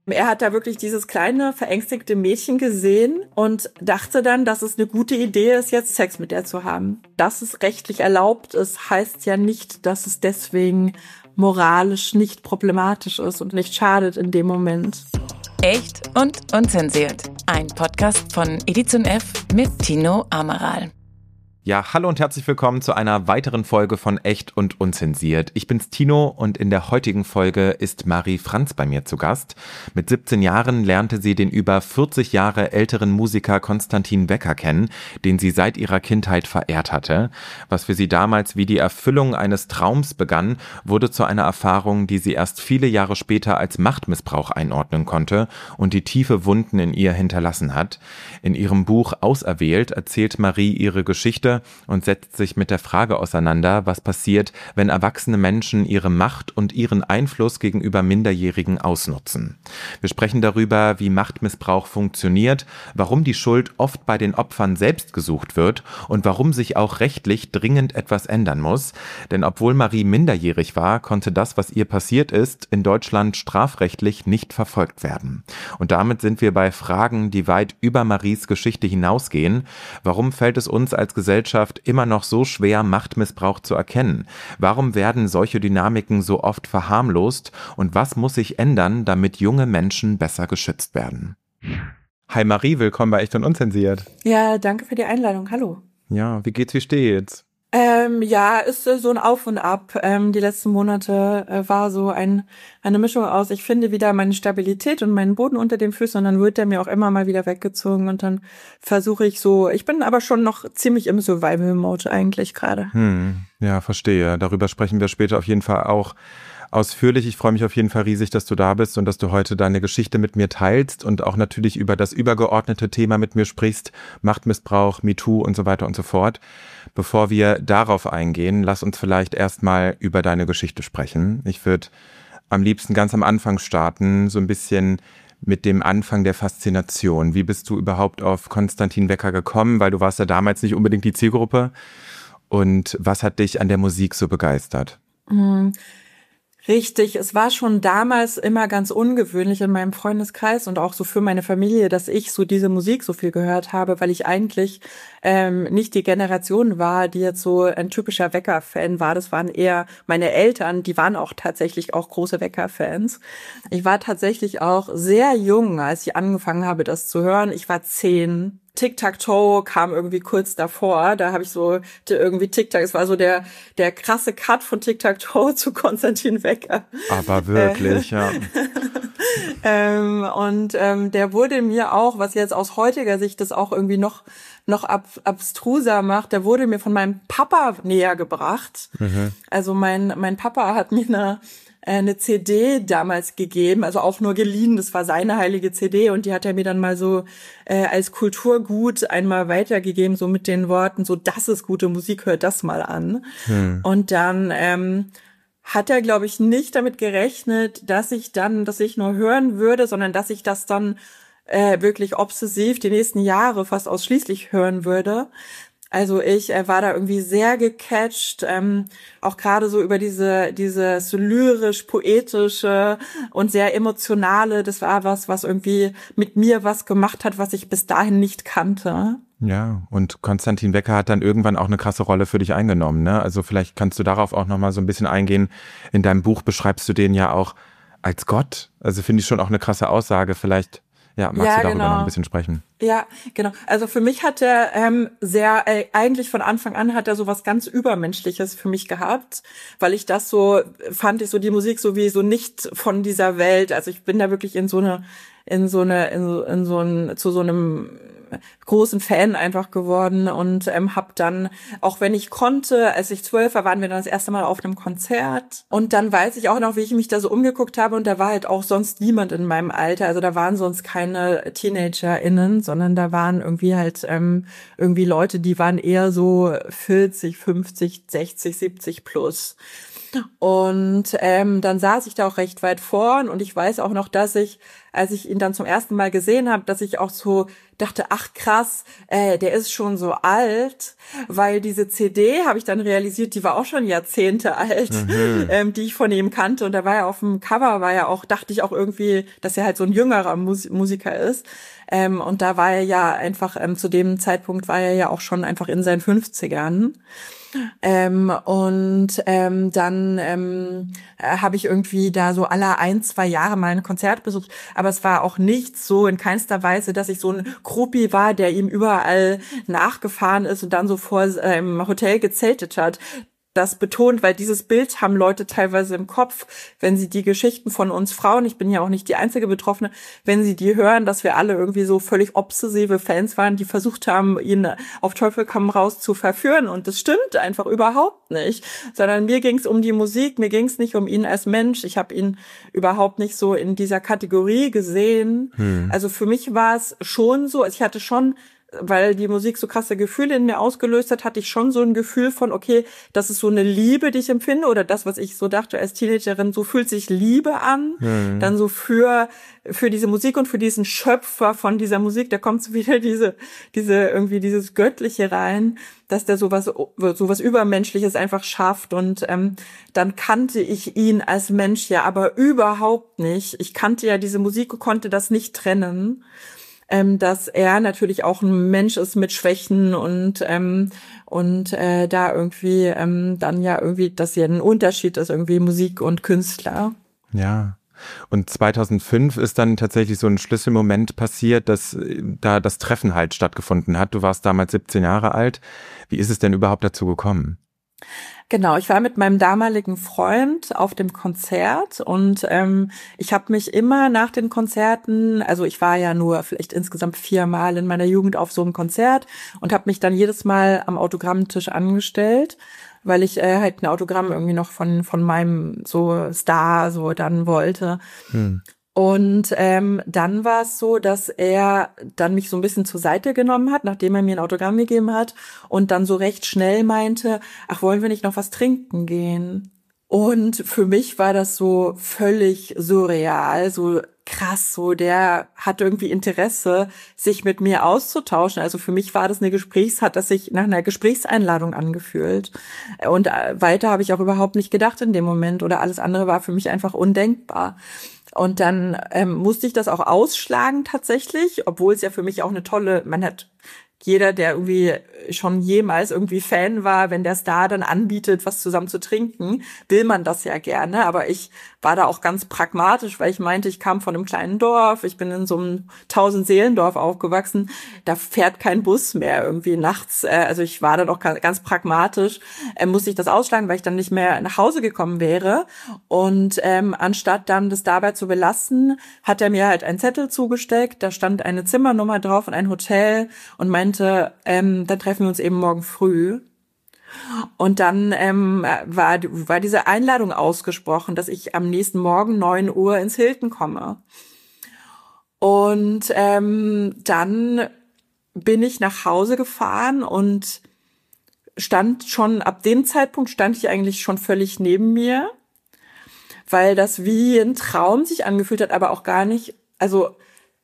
Er hat da wirklich dieses kleine, verängstigte Mädchen gesehen und dachte dann, dass es eine gute Idee ist, jetzt Sex mit der zu haben. Dass es rechtlich erlaubt ist, heißt ja nicht, dass es deswegen moralisch nicht problematisch ist und nicht schadet in dem Moment. Echt und unzensiert. Ein Podcast von Edition F mit Tino Amaral. Ja, hallo und herzlich willkommen zu einer weiteren Folge von Echt und Unzensiert. Ich bin's Tino und in der heutigen Folge ist Marie Franz bei mir zu Gast. Mit 17 Jahren lernte sie den über 40 Jahre älteren Musiker Konstantin Wecker kennen, den sie seit ihrer Kindheit verehrt hatte. Was für sie damals wie die Erfüllung eines Traums begann, wurde zu einer Erfahrung, die sie erst viele Jahre später als Machtmissbrauch einordnen konnte und die tiefe Wunden in ihr hinterlassen hat. In ihrem Buch Auserwählt erzählt Marie ihre Geschichte und setzt sich mit der Frage auseinander, was passiert, wenn erwachsene Menschen ihre Macht und ihren Einfluss gegenüber Minderjährigen ausnutzen. Wir sprechen darüber, wie Machtmissbrauch funktioniert, warum die Schuld oft bei den Opfern selbst gesucht wird und warum sich auch rechtlich dringend etwas ändern muss. Denn obwohl Marie minderjährig war, konnte das, was ihr passiert ist, in Deutschland strafrechtlich nicht verfolgt werden. Und damit sind wir bei Fragen, die weit über Maries Geschichte hinausgehen. Warum fällt es uns als Gesellschaft immer noch so schwer, Machtmissbrauch zu erkennen? Warum werden solche Dynamiken so oft verharmlost? Und was muss sich ändern, damit junge Menschen besser geschützt werden? Hi Marie, willkommen bei Echt und Unzensiert. Ja, danke für die Einladung. Hallo. Ja, wie geht's, wie steht's? Ist so ein Auf und Ab. Die letzten Monate war so eine Mischung aus, ich finde wieder meine Stabilität und meinen Boden unter den Füßen und dann wird der mir auch immer mal wieder weggezogen und dann versuche ich bin aber schon noch ziemlich im Survival-Mode eigentlich gerade. Ja, verstehe. Darüber sprechen wir später auf jeden Fall auch ausführlich. Ich freue mich auf jeden Fall riesig, dass du da bist und dass du heute deine Geschichte mit mir teilst und auch natürlich über das übergeordnete Thema mit mir sprichst, Machtmissbrauch, MeToo und so weiter und so fort. Bevor wir darauf eingehen, lass uns vielleicht erstmal über deine Geschichte sprechen. Ich würde am liebsten ganz am Anfang starten, so ein bisschen mit dem Anfang der Faszination. Wie bist du überhaupt auf Konstantin Wecker gekommen? Weil du warst ja damals nicht unbedingt die Zielgruppe. Und was hat dich an der Musik so begeistert? Richtig, es war schon damals immer ganz ungewöhnlich in meinem Freundeskreis und auch so für meine Familie, dass ich so diese Musik so viel gehört habe, weil ich eigentlich nicht die Generation war, die jetzt so ein typischer Wecker-Fan war. Das waren eher meine Eltern, die waren auch tatsächlich auch große Wecker-Fans. Ich war tatsächlich auch sehr jung, als ich angefangen habe, das zu hören. Ich war 10. Tic-Tac-Toe kam irgendwie kurz davor. Da habe ich so irgendwie Tic-Tac, es war so der krasse Cut von Tic-Tac-Toe zu Konstantin Wecker. Aber wirklich, ja. Der wurde mir auch, was jetzt aus heutiger Sicht das auch irgendwie noch abstruser macht, der wurde mir von meinem Papa näher gebracht. Also mein Papa hat mir eine CD damals gegeben, also auch nur geliehen, das war seine heilige CD und die hat er mir dann mal so als Kulturgut einmal weitergegeben, so mit den Worten, so das ist gute Musik, hört das mal an. Und dann hat er, glaube ich, nicht damit gerechnet, dass ich nur hören würde, sondern dass ich das dann wirklich obsessiv die nächsten Jahre fast ausschließlich hören würde. Also ich war da irgendwie sehr gecatcht, auch gerade so über dieses lyrisch-poetische und sehr emotionale, das war was irgendwie mit mir was gemacht hat, was ich bis dahin nicht kannte. Ja, und Konstantin Wecker hat dann irgendwann auch eine krasse Rolle für dich eingenommen, ne? Also vielleicht kannst du darauf auch nochmal so ein bisschen eingehen. In deinem Buch beschreibst du den ja auch als Gott. Also finde ich schon auch eine krasse Aussage. Vielleicht magst du darüber noch ein bisschen sprechen? Ja, genau. Also für mich hat er eigentlich von Anfang an hat er so was ganz Übermenschliches für mich gehabt, weil ich das so, fand ich so die Musik so wie so nicht von dieser Welt. Also ich bin da wirklich zu so einem großen Fan einfach geworden und hab dann, auch wenn ich konnte, als ich 12 war, waren wir dann das erste Mal auf einem Konzert und dann weiß ich auch noch, wie ich mich da so umgeguckt habe und da war halt auch sonst niemand in meinem Alter, also da waren sonst keine TeenagerInnen, sondern da waren irgendwie halt irgendwie Leute, die waren eher so 40, 50, 60, 70 plus. Und dann saß ich da auch recht weit vorn und ich weiß auch noch, dass ich, als ich ihn dann zum ersten Mal gesehen habe, dass ich auch so dachte, ach krass, der ist schon so alt, weil diese CD, habe ich dann realisiert, die war auch schon Jahrzehnte alt, die ich von ihm kannte. Und da war ja auf dem Cover, dachte ich auch irgendwie, dass er halt so ein jüngerer Musiker ist. Und da war er ja einfach, zu dem Zeitpunkt war er ja auch schon einfach in seinen 50ern. Dann habe ich irgendwie da so alle 1-2 Jahre mal ein Konzert besucht, aber es war auch nicht so in keinster Weise, dass ich so ein Groupie war, der ihm überall nachgefahren ist und dann so vor seinem Hotel gezeltet hat. Das betont, weil dieses Bild haben Leute teilweise im Kopf, wenn sie die Geschichten von uns Frauen, ich bin ja auch nicht die einzige Betroffene, wenn sie die hören, dass wir alle irgendwie so völlig obsessive Fans waren, die versucht haben, ihn auf Teufel komm raus zu verführen. Und das stimmt einfach überhaupt nicht. Sondern mir ging es um die Musik, mir ging es nicht um ihn als Mensch. Ich habe ihn überhaupt nicht so in dieser Kategorie gesehen. Also für mich war es schon so, ich hatte schon, weil die Musik so krasse Gefühle in mir ausgelöst hat, hatte ich schon so ein Gefühl von, okay, das ist so eine Liebe, die ich empfinde, oder das, was ich so dachte als Teenagerin, so fühlt sich Liebe an, dann so für diese Musik und für diesen Schöpfer von dieser Musik, da kommt so wieder irgendwie dieses Göttliche rein, dass der sowas Übermenschliches einfach schafft. Und dann kannte ich ihn als Mensch ja aber überhaupt nicht. Ich kannte ja diese Musik und konnte das nicht trennen. Dass er natürlich auch ein Mensch ist mit Schwächen und da irgendwie dann ja irgendwie, dass hier ein Unterschied ist, irgendwie Musik und Künstler. Ja. Und 2005 ist dann tatsächlich so ein Schlüsselmoment passiert, dass da das Treffen halt stattgefunden hat. Du warst damals 17 Jahre alt. Wie ist es denn überhaupt dazu gekommen? Genau, ich war mit meinem damaligen Freund auf dem Konzert und ich habe mich immer nach den Konzerten, also ich war ja nur vielleicht insgesamt 4 Mal in meiner Jugend auf so einem Konzert und habe mich dann jedes Mal am Autogrammtisch angestellt, weil ich halt ein Autogramm irgendwie noch von meinem so Star so dann wollte. Und dann war es so, dass er dann mich so ein bisschen zur Seite genommen hat, nachdem er mir ein Autogramm gegeben hat und dann so recht schnell meinte, ach, wollen wir nicht noch was trinken gehen? Und für mich war das so völlig surreal, so krass, so der hat irgendwie Interesse, sich mit mir auszutauschen. Also für mich war das hat das sich nach einer Gesprächseinladung angefühlt. Und weiter habe ich auch überhaupt nicht gedacht in dem Moment oder alles andere war für mich einfach undenkbar. Und dann musste ich das auch ausschlagen tatsächlich, obwohl es ja für mich auch jeder, der irgendwie schon jemals irgendwie Fan war, wenn der Star dann anbietet, was zusammen zu trinken, will man das ja gerne. Aber ich war da auch ganz pragmatisch, weil ich meinte, ich kam von einem kleinen Dorf, ich bin in so einem 1000-Seelendorf aufgewachsen, da fährt kein Bus mehr irgendwie nachts. Also ich war dann auch ganz pragmatisch, musste ich das ausschlagen, weil ich dann nicht mehr nach Hause gekommen wäre. Und anstatt dann das dabei zu belassen, hat er mir halt einen Zettel zugesteckt, da stand eine Zimmernummer drauf und ein Hotel und meinte, dann treffen wir uns eben morgen früh. Und dann war diese Einladung ausgesprochen, dass ich am nächsten Morgen 9 Uhr ins Hilton komme. Und dann bin ich nach Hause gefahren und ab dem Zeitpunkt stand ich eigentlich schon völlig neben mir, weil das wie ein Traum sich angefühlt hat, aber auch gar nicht, also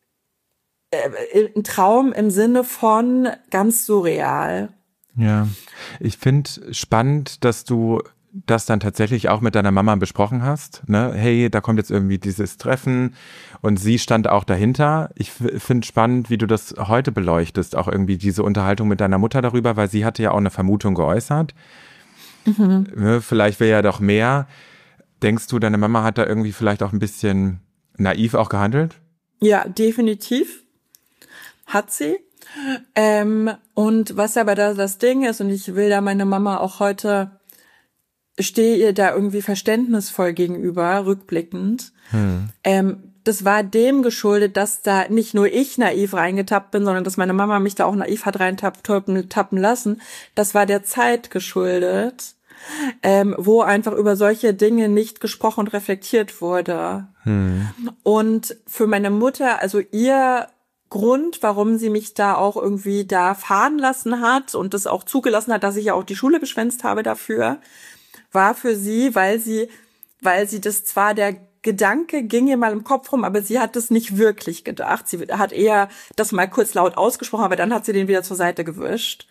ein Traum im Sinne von ganz surreal. Ja, ich finde spannend, dass du das dann tatsächlich auch mit deiner Mama besprochen hast, ne? Hey, da kommt jetzt irgendwie dieses Treffen und sie stand auch dahinter. Ich finde spannend, wie du das heute beleuchtest, auch irgendwie diese Unterhaltung mit deiner Mutter darüber, weil sie hatte ja auch eine Vermutung geäußert. Ne, vielleicht wäre ja doch mehr. Denkst du, deine Mama hat da irgendwie vielleicht auch ein bisschen naiv auch gehandelt? Ja, definitiv. Hat sie. Und was aber da das Ding ist, und ich will da meine Mama auch heute, stehe ihr da irgendwie verständnisvoll gegenüber, rückblickend. Das war dem geschuldet, dass da nicht nur ich naiv reingetappt bin, sondern dass meine Mama mich da auch naiv hat tappen lassen. Das war der Zeit geschuldet, wo einfach über solche Dinge nicht gesprochen und reflektiert wurde. Und für meine Mutter, also ihr Grund, warum sie mich da auch irgendwie da fahren lassen hat und das auch zugelassen hat, dass ich ja auch die Schule geschwänzt habe dafür, war für sie, weil sie das zwar der Gedanke ging ihr mal im Kopf rum, aber sie hat es nicht wirklich gedacht. Sie hat eher das mal kurz laut ausgesprochen, aber dann hat sie den wieder zur Seite gewischt.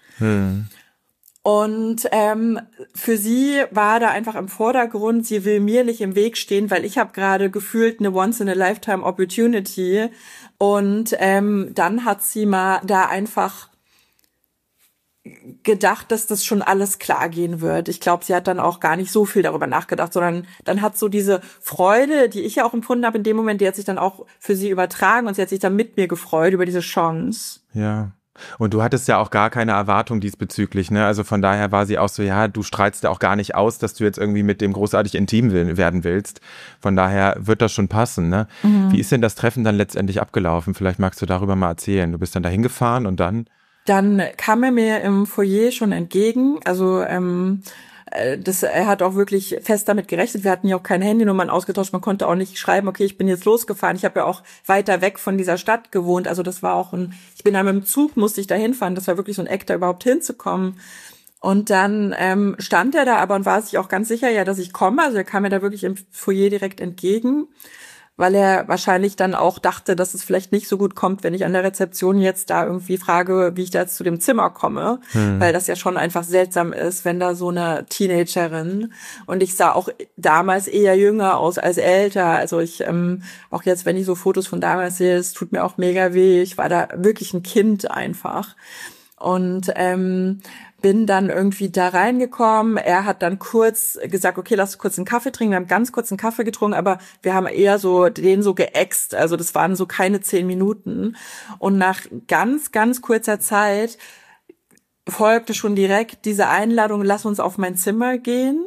Und für sie war da einfach im Vordergrund, sie will mir nicht im Weg stehen, weil ich habe gerade gefühlt eine Once-in-a-Lifetime-Opportunity. Und dann hat sie mal da einfach gedacht, dass das schon alles klar gehen wird. Ich glaube, sie hat dann auch gar nicht so viel darüber nachgedacht, sondern dann hat so diese Freude, die ich ja auch empfunden habe in dem Moment, die hat sich dann auch für sie übertragen und sie hat sich dann mit mir gefreut über diese Chance. Ja. Und du hattest ja auch gar keine Erwartung diesbezüglich, ne? Also von daher war sie auch so, ja, du strahlst ja auch gar nicht aus, dass du jetzt irgendwie mit dem großartig intim werden willst. Von daher wird das schon passen, ne? Wie ist denn das Treffen dann letztendlich abgelaufen? Vielleicht magst du darüber mal erzählen. Du bist dann da hingefahren und dann? Dann kam er mir im Foyer schon entgegen, also er hat auch wirklich fest damit gerechnet. Wir hatten ja auch keine Handynummern ausgetauscht, man konnte auch nicht schreiben, okay, ich bin jetzt losgefahren. Ich habe ja auch weiter weg von dieser Stadt gewohnt, also das war auch ich bin dann mit dem Zug, musste ich da hinfahren, das war wirklich so ein Eck, da überhaupt hinzukommen. Und dann stand er da aber und war sich auch ganz sicher, ja, dass ich komme, also er kam mir da wirklich im Foyer direkt entgegen, weil er wahrscheinlich dann auch dachte, dass es vielleicht nicht so gut kommt, wenn ich an der Rezeption jetzt da irgendwie frage, wie ich da jetzt zu dem Zimmer komme, weil das ja schon einfach seltsam ist, wenn da so eine Teenagerin, und ich sah auch damals eher jünger aus als älter, also ich, auch jetzt, wenn ich so Fotos von damals sehe, es tut mir auch mega weh, ich war da wirklich ein Kind einfach. Und bin dann irgendwie da reingekommen. Er hat dann kurz gesagt, okay, lass kurz einen Kaffee trinken. Wir haben ganz kurz einen Kaffee getrunken, aber wir haben eher so den so geäxt. Also das waren so keine 10 Minuten. Und nach ganz, ganz kurzer Zeit folgte schon direkt diese Einladung, lass uns auf mein Zimmer gehen.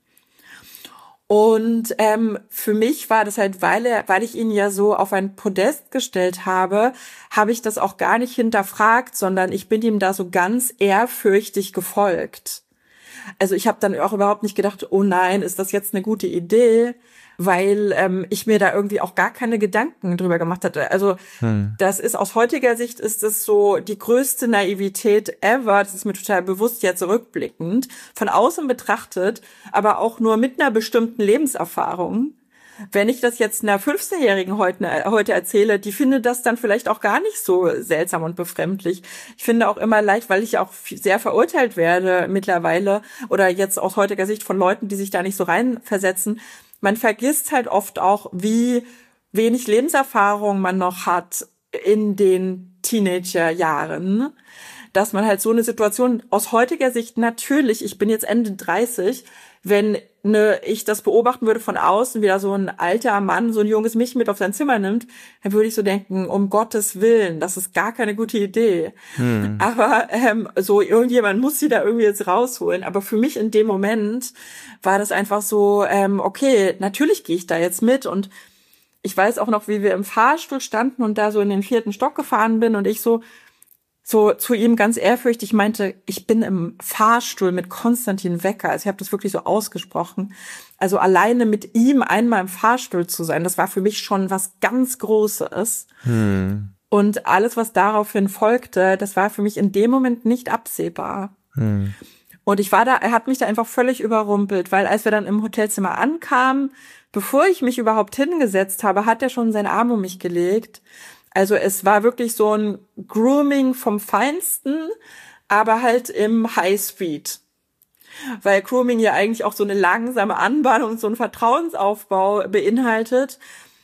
Und für mich war das halt, weil ich ihn ja so auf ein Podest gestellt habe ich das auch gar nicht hinterfragt, sondern ich bin ihm da so ganz ehrfürchtig gefolgt. Also ich habe dann auch überhaupt nicht gedacht, oh nein, ist das jetzt eine gute Idee? Weil ich mir da irgendwie auch gar keine Gedanken drüber gemacht hatte. Also das ist aus heutiger Sicht ist das so die größte Naivität ever. Das ist mir total bewusst jetzt rückblickend. Von außen betrachtet, aber auch nur mit einer bestimmten Lebenserfahrung. Wenn ich das jetzt einer 15-Jährigen heute erzähle, die findet das dann vielleicht auch gar nicht so seltsam und befremdlich. Ich finde auch immer leicht, weil ich auch sehr verurteilt werde mittlerweile oder jetzt aus heutiger Sicht von Leuten, die sich da nicht so reinversetzen. Man vergisst halt oft auch, wie wenig Lebenserfahrung man noch hat in den Teenagerjahren, dass man halt so eine Situation aus heutiger Sicht natürlich, ich bin jetzt Ende 30, wenn ich das beobachten würde von außen, wie da so ein alter Mann, so ein junges Mädchen mit auf sein Zimmer nimmt, dann würde ich so denken, um Gottes Willen, das ist gar keine gute Idee. Aber so irgendjemand muss sie da irgendwie jetzt rausholen. Aber für mich in dem Moment war das einfach so, okay, natürlich gehe ich da jetzt mit. Und ich weiß auch noch, wie wir im Fahrstuhl standen und da so in den 4. Stock gefahren bin und ich so zu ihm ganz ehrfürchtig meinte, ich bin im Fahrstuhl mit Konstantin Wecker. Also ich habe das wirklich so ausgesprochen. Also alleine mit ihm einmal im Fahrstuhl zu sein, das war für mich schon was ganz Großes. Und alles, was daraufhin folgte, das war für mich in dem Moment nicht absehbar. Und ich war da, er hat mich da einfach völlig überrumpelt, weil als wir dann im Hotelzimmer ankamen, bevor ich mich überhaupt hingesetzt habe, hat er schon seinen Arm um mich gelegt. Also es war wirklich so ein Grooming vom Feinsten, aber halt im Highspeed. Weil Grooming ja eigentlich auch so eine langsame Anbahnung und so einen Vertrauensaufbau beinhaltet.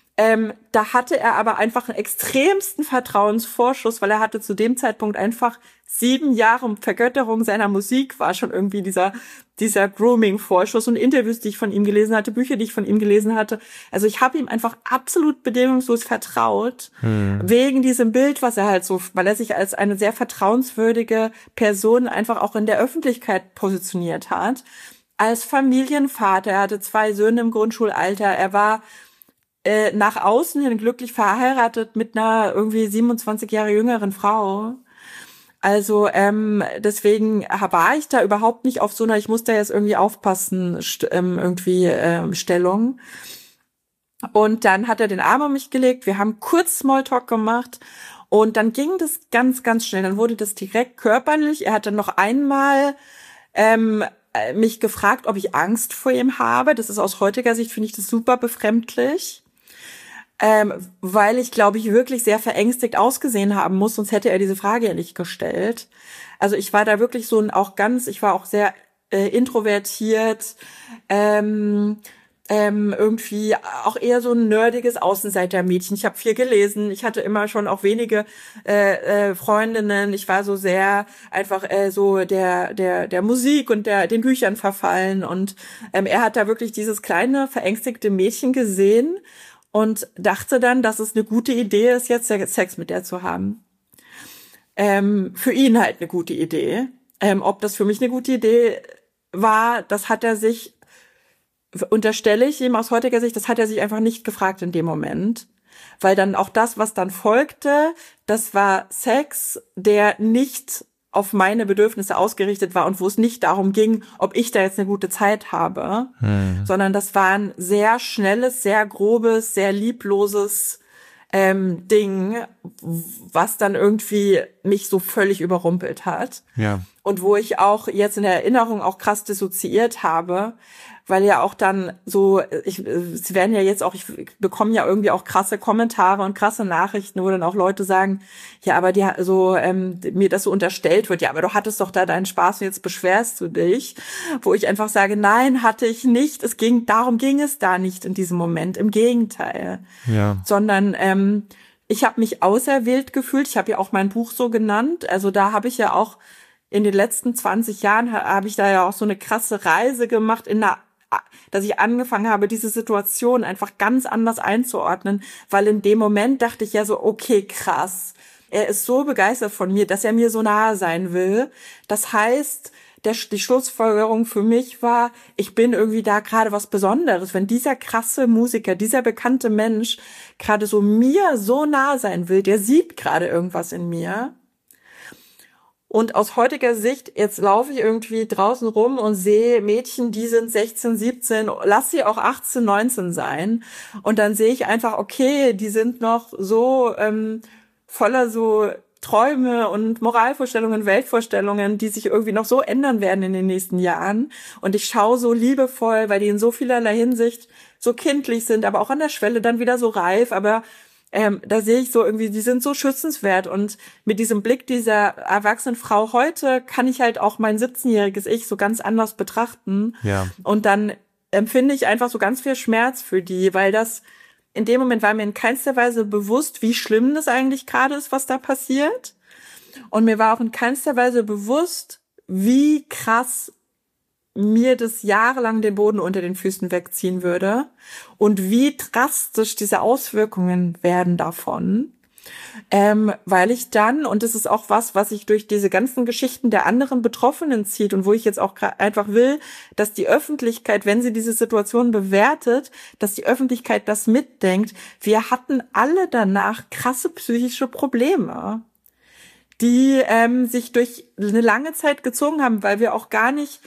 Da hatte er aber einfach einen extremsten Vertrauensvorschuss, weil er hatte zu dem Zeitpunkt einfach 7 Jahre Vergötterung seiner Musik, war schon irgendwie dieser Grooming-Vorschuss und Interviews, die ich von ihm gelesen hatte, Bücher, die ich von ihm gelesen hatte. Also ich habe ihm einfach absolut bedingungslos vertraut, wegen diesem Bild, was er halt so, weil er sich als eine sehr vertrauenswürdige Person einfach auch in der Öffentlichkeit positioniert hat. Als Familienvater, er hatte 2 Söhne im Grundschulalter, er war nach außen hin glücklich verheiratet mit einer irgendwie 27 Jahre jüngeren Frau. Also deswegen war ich da überhaupt nicht auf so einer, ich muss da jetzt irgendwie aufpassen, Stellung. Und dann hat er den Arm um mich gelegt, wir haben kurz Smalltalk gemacht und dann ging das ganz, ganz schnell. Dann wurde das direkt körperlich. Er hat dann noch einmal mich gefragt, ob ich Angst vor ihm habe. Das ist aus heutiger Sicht, finde ich das super befremdlich. Weil ich, glaube ich, wirklich sehr verängstigt ausgesehen haben muss, sonst hätte er diese Frage ja nicht gestellt. Also ich war da wirklich so ich war auch sehr introvertiert, irgendwie auch eher so ein nerdiges Außenseitermädchen. Ich habe viel gelesen, ich hatte immer schon auch wenige Freundinnen. Ich war so sehr einfach so der Musik und den Büchern verfallen. Und er hat da wirklich dieses kleine, verängstigte Mädchen gesehen und dachte dann, dass es eine gute Idee ist, jetzt Sex mit der zu haben. Für ihn halt eine gute Idee. Ob das für mich eine gute Idee war, das hat er sich, unterstelle ich ihm aus heutiger Sicht, das hat er sich einfach nicht gefragt in dem Moment. Weil dann auch das, was dann folgte, das war Sex, der nicht auf meine Bedürfnisse ausgerichtet war und wo es nicht darum ging, ob ich da jetzt eine gute Zeit habe, sondern das war ein sehr schnelles, sehr grobes, sehr liebloses Ding, was dann irgendwie mich so völlig überrumpelt hat. Ja. Und wo ich auch jetzt in der Erinnerung auch krass dissoziiert habe, weil ja auch dann so, sie werden ja jetzt auch, ich bekomme ja irgendwie auch krasse Kommentare und krasse Nachrichten, wo dann auch Leute sagen, ja, aber mir das so unterstellt wird, ja, aber du hattest doch da deinen Spaß und jetzt beschwerst du dich, wo ich einfach sage, nein, hatte ich nicht, darum ging es da nicht in diesem Moment, im Gegenteil. Ja. Sondern ich habe mich auserwählt gefühlt, ich habe ja auch mein Buch so genannt, also da habe ich ja auch in den letzten 20 Jahren habe ich da ja auch so eine krasse Reise gemacht dass ich angefangen habe, diese Situation einfach ganz anders einzuordnen, weil in dem Moment dachte ich ja so, okay, krass, er ist so begeistert von mir, dass er mir so nahe sein will. Das heißt, die Schlussfolgerung für mich war, ich bin irgendwie da gerade was Besonderes. Wenn dieser krasse Musiker, dieser bekannte Mensch gerade so mir so nah sein will, der sieht gerade irgendwas in mir. Und aus heutiger Sicht, jetzt laufe ich irgendwie draußen rum und sehe Mädchen, die sind 16, 17, lass sie auch 18, 19 sein. Und dann sehe ich einfach, okay, die sind noch so voller so Träume und Moralvorstellungen, Weltvorstellungen, die sich irgendwie noch so ändern werden in den nächsten Jahren. Und ich schaue so liebevoll, weil die in so vielerlei Hinsicht so kindlich sind, aber auch an der Schwelle dann wieder so reif, aber da sehe ich so irgendwie, die sind so schützenswert und mit diesem Blick dieser erwachsenen Frau heute kann ich halt auch mein 17-jähriges Ich so ganz anders betrachten. Ja. Und dann empfinde ich einfach so ganz viel Schmerz für die, weil das in dem Moment war mir in keinster Weise bewusst, wie schlimm das eigentlich gerade ist, was da passiert. Und mir war auch in keinster Weise bewusst, wie krass mir das jahrelang den Boden unter den Füßen wegziehen würde und wie drastisch diese Auswirkungen werden davon, weil ich dann, und das ist auch was sich durch diese ganzen Geschichten der anderen Betroffenen zieht und wo ich jetzt auch einfach will, dass die Öffentlichkeit, wenn sie diese Situation bewertet, dass die Öffentlichkeit das mitdenkt. Wir hatten alle danach krasse psychische Probleme, die sich durch eine lange Zeit gezogen haben, weil wir auch gar nicht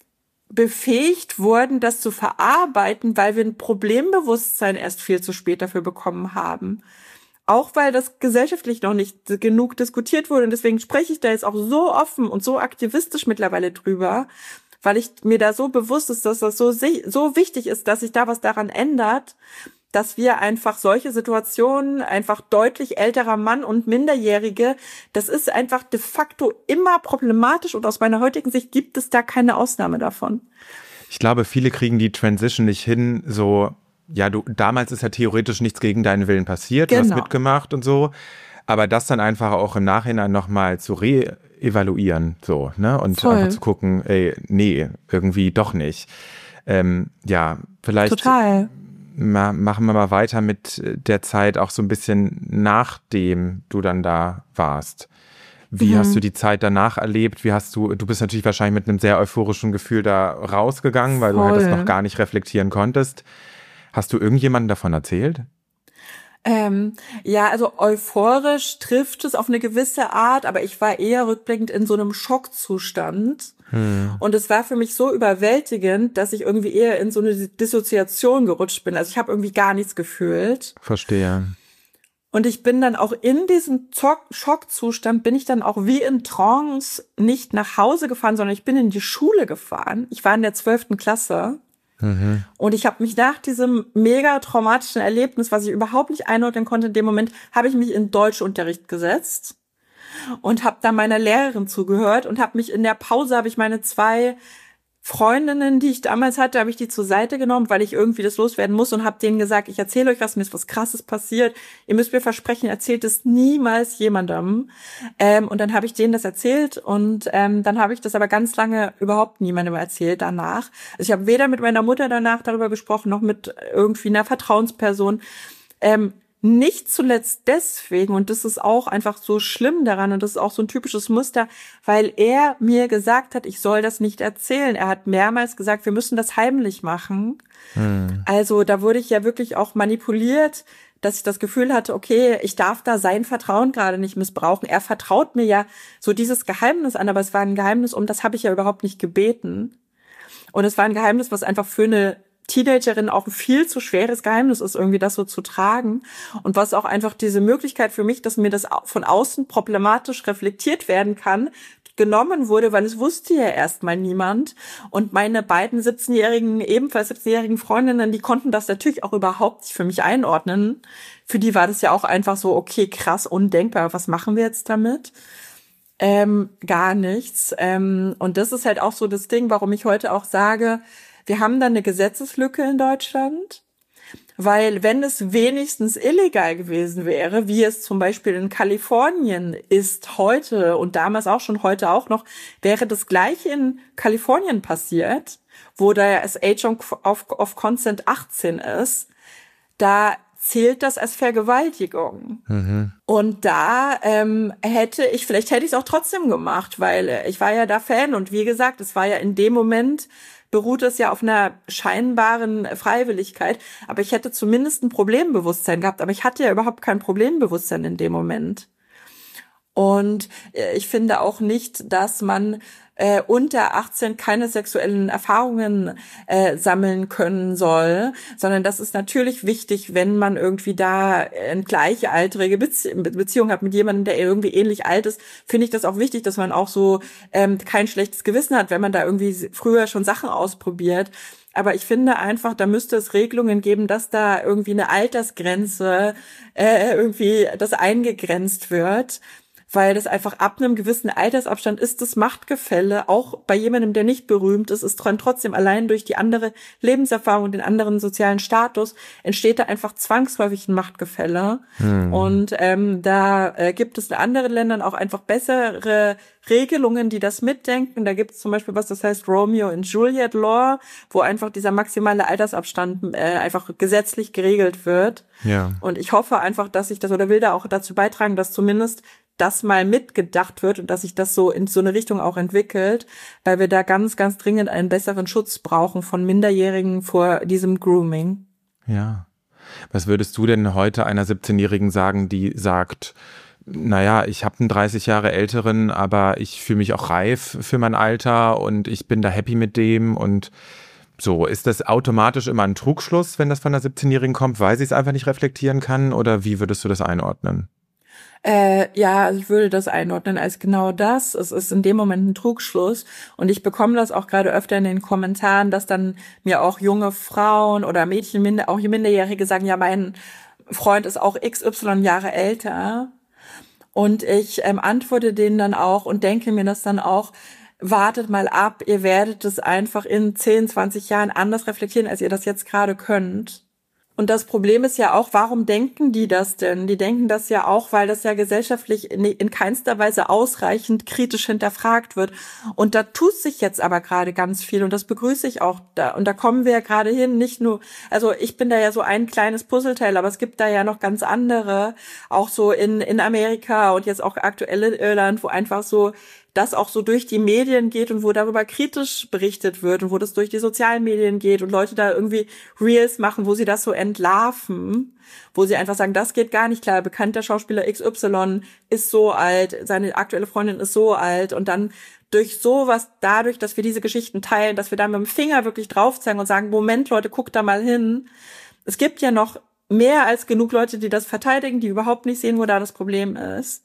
befähigt wurden, das zu verarbeiten, weil wir ein Problembewusstsein erst viel zu spät dafür bekommen haben. Auch weil das gesellschaftlich noch nicht genug diskutiert wurde. Und deswegen spreche ich da jetzt auch so offen und so aktivistisch mittlerweile drüber, weil ich mir da so bewusst ist, dass das so wichtig ist, dass sich da was daran ändert, dass wir einfach solche Situationen, einfach deutlich älterer Mann und Minderjährige, das ist einfach de facto immer problematisch und aus meiner heutigen Sicht gibt es da keine Ausnahme davon. Ich glaube, viele kriegen die Transition nicht hin, so, ja, damals ist ja theoretisch nichts gegen deinen Willen passiert, du hast mitgemacht und so, aber das dann einfach auch im Nachhinein nochmal zu re-evaluieren, so, ne, und voll. Einfach zu gucken, ey, nee, irgendwie doch nicht. Ja, vielleicht total. Machen wir mal weiter mit der Zeit auch so ein bisschen nachdem du dann da warst. Wie hast du die Zeit danach erlebt? Du bist natürlich wahrscheinlich mit einem sehr euphorischen Gefühl da rausgegangen, weil du halt das noch gar nicht reflektieren konntest. Hast du irgendjemandem davon erzählt? Ja, also euphorisch trifft es auf eine gewisse Art, aber ich war eher rückblickend in so einem Schockzustand. Und es war für mich so überwältigend, dass ich irgendwie eher in so eine Dissoziation gerutscht bin. Also ich habe irgendwie gar nichts gefühlt. Verstehe. Und ich bin dann auch in diesem Schockzustand, bin ich dann auch wie in Trance nicht nach Hause gefahren, sondern ich bin in die Schule gefahren. Ich war in der 12. Klasse. Und ich habe mich nach diesem mega traumatischen Erlebnis, was ich überhaupt nicht einordnen konnte in dem Moment, habe ich mich in Deutschunterricht gesetzt und habe da meiner Lehrerin zugehört und habe mich in der Pause, habe ich meine 2 Freundinnen, die ich damals hatte, habe ich die zur Seite genommen, weil ich irgendwie das loswerden muss und habe denen gesagt, ich erzähle euch was, mir ist was Krasses passiert. Ihr müsst mir versprechen, erzählt es niemals jemandem. Und dann habe ich denen das erzählt und dann habe ich das aber ganz lange überhaupt niemandem erzählt danach. Also ich habe weder mit meiner Mutter danach darüber gesprochen, noch mit irgendwie einer Vertrauensperson. Nicht zuletzt deswegen, und das ist auch einfach so schlimm daran, und das ist auch so ein typisches Muster, weil er mir gesagt hat, ich soll das nicht erzählen. Er hat mehrmals gesagt, wir müssen das heimlich machen. Also da wurde ich ja wirklich auch manipuliert, dass ich das Gefühl hatte, okay, ich darf da sein Vertrauen gerade nicht missbrauchen. Er vertraut mir ja so dieses Geheimnis an, aber es war ein Geheimnis, um das habe ich ja überhaupt nicht gebeten. Und es war ein Geheimnis, was einfach für eine Teenagerin auch ein viel zu schweres Geheimnis ist, irgendwie das so zu tragen. Und was auch einfach diese Möglichkeit für mich, dass mir das von außen problematisch reflektiert werden kann, genommen wurde, weil es wusste ja erstmal niemand. Und meine beiden ebenfalls 17-jährigen Freundinnen, die konnten das natürlich auch überhaupt nicht für mich einordnen. Für die war das ja auch einfach so, okay, krass, undenkbar, was machen wir jetzt damit? Gar nichts. Und das ist halt auch so das Ding, warum ich heute auch sage, wir haben da eine Gesetzeslücke in Deutschland, weil wenn es wenigstens illegal gewesen wäre, wie es zum Beispiel in Kalifornien ist heute und damals auch schon, heute auch noch, wäre das Gleiche in Kalifornien passiert, wo da das Age of Consent 18 ist, da zählt das als Vergewaltigung. Und da vielleicht hätte ich es auch trotzdem gemacht, weil ich war ja da Fan und wie gesagt, es war ja in dem Moment, beruht es ja auf einer scheinbaren Freiwilligkeit, aber ich hätte zumindest ein Problembewusstsein gehabt, aber ich hatte ja überhaupt kein Problembewusstsein in dem Moment. Und ich finde auch nicht, dass man unter 18 keine sexuellen Erfahrungen sammeln können soll, sondern das ist natürlich wichtig, wenn man irgendwie da eine gleichaltrige Beziehung hat mit jemandem, der irgendwie ähnlich alt ist, finde ich das auch wichtig, dass man auch so kein schlechtes Gewissen hat, wenn man da irgendwie früher schon Sachen ausprobiert. Aber ich finde einfach, da müsste es Regelungen geben, dass da irgendwie eine Altersgrenze irgendwie das eingegrenzt wird, weil das einfach ab einem gewissen Altersabstand ist das Machtgefälle, auch bei jemandem, der nicht berühmt ist, ist trotzdem allein durch die andere Lebenserfahrung, den anderen sozialen Status, entsteht da einfach zwangsläufig ein Machtgefälle. Und da gibt es in anderen Ländern auch einfach bessere Regelungen, die das mitdenken. Da gibt es zum Beispiel was, das heißt Romeo and Juliet Law, wo einfach dieser maximale Altersabstand einfach gesetzlich geregelt wird. Ja. Und ich hoffe einfach, dass ich das oder will da auch dazu beitragen, dass zumindest das mal mitgedacht wird und dass sich das so in so eine Richtung auch entwickelt, weil wir da ganz, ganz dringend einen besseren Schutz brauchen von Minderjährigen vor diesem Grooming. Ja. Was würdest du denn heute einer 17-Jährigen sagen, die sagt, naja, ich habe einen 30 Jahre älteren, aber ich fühle mich auch reif für mein Alter und ich bin da happy mit dem und so, ist das automatisch immer ein Trugschluss, wenn das von einer 17-Jährigen kommt, weil sie es einfach nicht reflektieren kann oder wie würdest du das einordnen? Ja, also ich würde das einordnen als genau das. Es ist in dem Moment ein Trugschluss und ich bekomme das auch gerade öfter in den Kommentaren, dass dann mir auch junge Frauen oder Mädchen, auch Minderjährige sagen, ja, mein Freund ist auch XY Jahre älter und ich antworte denen dann auch und denke mir das dann auch, wartet mal ab, ihr werdet es einfach in 10, 20 Jahren anders reflektieren, als ihr das jetzt gerade könnt. Und das Problem ist ja auch, warum denken die das denn? Die denken das ja auch, weil das ja gesellschaftlich in keinster Weise ausreichend kritisch hinterfragt wird. Und da tut sich jetzt aber gerade ganz viel und das begrüße ich auch da. Und da kommen wir ja gerade hin, nicht nur, also ich bin da ja so ein kleines Puzzleteil, aber es gibt da ja noch ganz andere, auch so in Amerika und jetzt auch aktuell in Irland, wo einfach so das auch so durch die Medien geht und wo darüber kritisch berichtet wird und wo das durch die sozialen Medien geht und Leute da irgendwie Reels machen, wo sie das so entlarven, wo sie einfach sagen, das geht gar nicht klar, bekannter Schauspieler XY ist so alt, seine aktuelle Freundin ist so alt und dann durch sowas, dadurch, dass wir diese Geschichten teilen, dass wir da mit dem Finger wirklich drauf zeigen und sagen, Moment Leute, guckt da mal hin. Es gibt ja noch mehr als genug Leute, die das verteidigen, die überhaupt nicht sehen, wo da das Problem ist.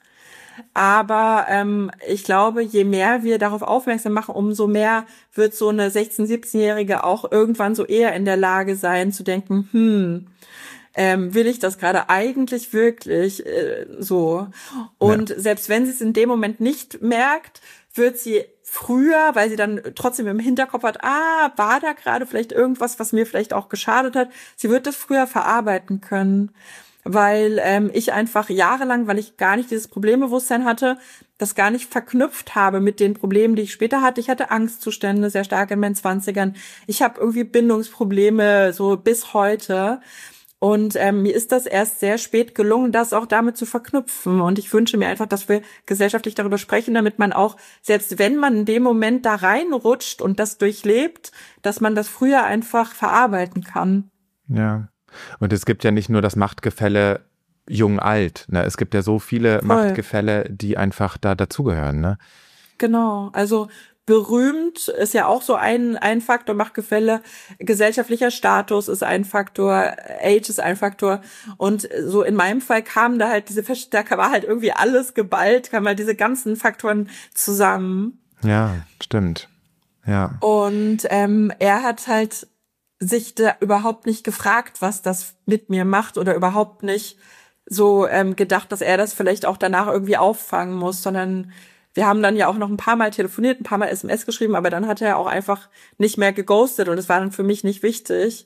Aber ich glaube, je mehr wir darauf aufmerksam machen, umso mehr wird so eine 16-, 17-Jährige auch irgendwann so eher in der Lage sein, zu denken, will ich das gerade eigentlich wirklich so? Und selbst wenn sie es in dem Moment nicht merkt, wird sie früher, weil sie dann trotzdem im Hinterkopf hat, war da gerade vielleicht irgendwas, was mir vielleicht auch geschadet hat, sie wird das früher verarbeiten können. Weil ich einfach jahrelang, weil ich gar nicht dieses Problembewusstsein hatte, das gar nicht verknüpft habe mit den Problemen, die ich später hatte. Ich hatte Angstzustände sehr stark in meinen 20ern. Ich habe irgendwie Bindungsprobleme so bis heute. Und mir ist das erst sehr spät gelungen, das auch damit zu verknüpfen. Und ich wünsche mir einfach, dass wir gesellschaftlich darüber sprechen, damit man auch, selbst wenn man in dem Moment da reinrutscht und das durchlebt, dass man das früher einfach verarbeiten kann. Ja. Und es gibt ja nicht nur das Machtgefälle jung-alt, ne? Es gibt ja so viele Machtgefälle, die einfach da dazugehören, ne? Genau, also berühmt ist ja auch so ein Faktor, Machtgefälle, gesellschaftlicher Status ist ein Faktor, Age ist ein Faktor und so in meinem Fall kamen da halt da war halt irgendwie alles geballt, kamen halt diese ganzen Faktoren zusammen. Ja, stimmt, ja. Und er hat halt sich da überhaupt nicht gefragt, was das mit mir macht oder überhaupt nicht so gedacht, dass er das vielleicht auch danach irgendwie auffangen muss, sondern wir haben dann ja auch noch ein paar Mal telefoniert, ein paar Mal SMS geschrieben, aber dann hat er auch einfach nicht mehr geghostet und es war dann für mich nicht wichtig,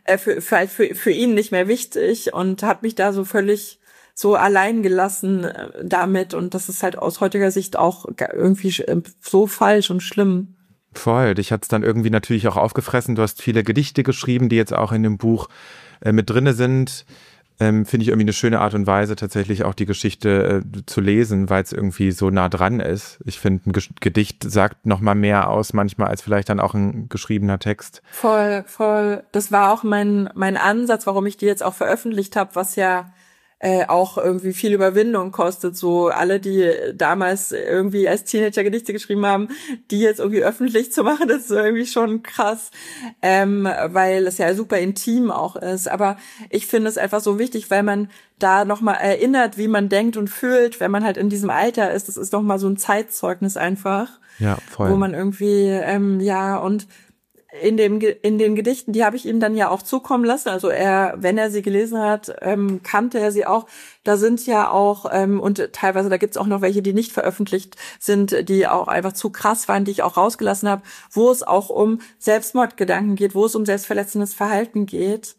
für ihn nicht mehr wichtig und hat mich da so völlig so allein gelassen damit und das ist halt aus heutiger Sicht auch irgendwie so falsch und schlimm. Voll, dich hat's dann irgendwie natürlich auch aufgefressen. Du hast viele Gedichte geschrieben, die jetzt auch in dem Buch mit drinne sind. Finde ich irgendwie eine schöne Art und Weise, tatsächlich auch die Geschichte zu lesen, weil es irgendwie so nah dran ist. Ich finde, ein Gedicht sagt noch mal mehr aus manchmal als vielleicht dann auch ein geschriebener Text. Voll. Das war auch mein Ansatz, warum ich die jetzt auch veröffentlicht habe, was ja auch irgendwie viel Überwindung kostet. So alle, die damals irgendwie als Teenager Gedichte geschrieben haben, die jetzt irgendwie öffentlich zu machen, das ist irgendwie schon krass, weil es ja super intim auch ist. Aber ich finde es einfach so wichtig, weil man da nochmal erinnert, wie man denkt und fühlt, wenn man halt in diesem Alter ist. Das ist nochmal so ein Zeitzeugnis einfach. Ja, voll. Wo man irgendwie, und in den Gedichten, die habe ich ihm dann ja auch zukommen lassen. Also wenn er sie gelesen hat, kannte er sie auch. Da sind ja auch, und teilweise, da gibt's auch noch welche, die nicht veröffentlicht sind, die auch einfach zu krass waren, die ich auch rausgelassen habe, wo es auch um Selbstmordgedanken geht, wo es um selbstverletzendes Verhalten geht,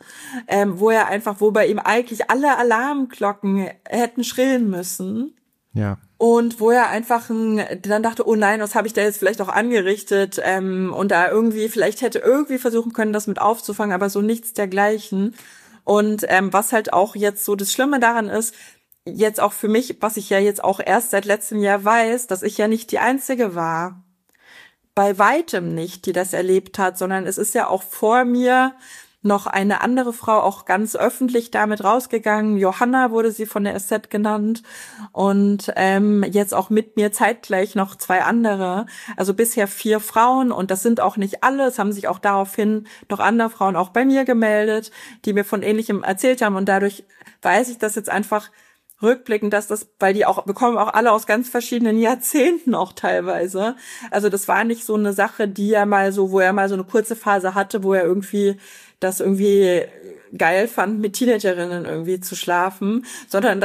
wo bei ihm eigentlich alle Alarmglocken hätten schrillen müssen. Ja. Und wo er einfach dann dachte, oh nein, was habe ich da jetzt vielleicht auch angerichtet und da vielleicht hätte versuchen können, das mit aufzufangen, aber so nichts dergleichen. Und was halt auch jetzt so das Schlimme daran ist, jetzt auch für mich, was ich ja jetzt auch erst seit letztem Jahr weiß, dass ich ja nicht die Einzige war. Bei weitem nicht, die das erlebt hat, sondern es ist ja auch vor mir noch eine andere Frau auch ganz öffentlich damit rausgegangen. Johanna wurde sie von der SZ genannt und jetzt auch mit mir zeitgleich noch 2 andere. Also bisher 4 Frauen und das sind auch nicht alle. Es haben sich auch daraufhin noch andere Frauen auch bei mir gemeldet, die mir von Ähnlichem erzählt haben und dadurch weiß ich das jetzt einfach rückblickend, weil die auch bekommen auch alle aus ganz verschiedenen Jahrzehnten auch teilweise. Also das war nicht so eine Sache, wo er mal so eine kurze Phase hatte, wo er irgendwie das irgendwie geil fand, mit Teenagerinnen irgendwie zu schlafen, sondern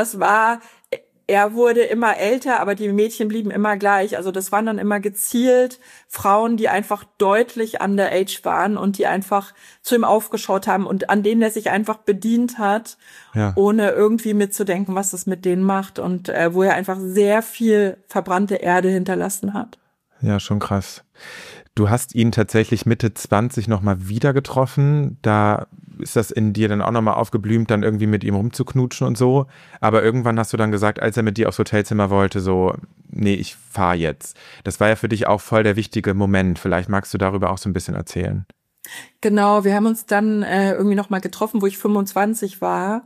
er wurde immer älter, aber die Mädchen blieben immer gleich. Also das waren dann immer gezielt Frauen, die einfach deutlich underage waren und die einfach zu ihm aufgeschaut haben und an denen er sich einfach bedient hat, ohne irgendwie mitzudenken, was das mit denen macht und wo er einfach sehr viel verbrannte Erde hinterlassen hat. Ja, schon krass. Du hast ihn tatsächlich Mitte 20 nochmal wieder getroffen. Da ist das in dir dann auch nochmal aufgeblüht, dann irgendwie mit ihm rumzuknutschen und so. Aber irgendwann hast du dann gesagt, als er mit dir aufs Hotelzimmer wollte, so, nee, ich fahr jetzt. Das war ja für dich auch voll der wichtige Moment. Vielleicht magst du darüber auch so ein bisschen erzählen. Genau, wir haben uns dann irgendwie nochmal getroffen, wo ich 25 war.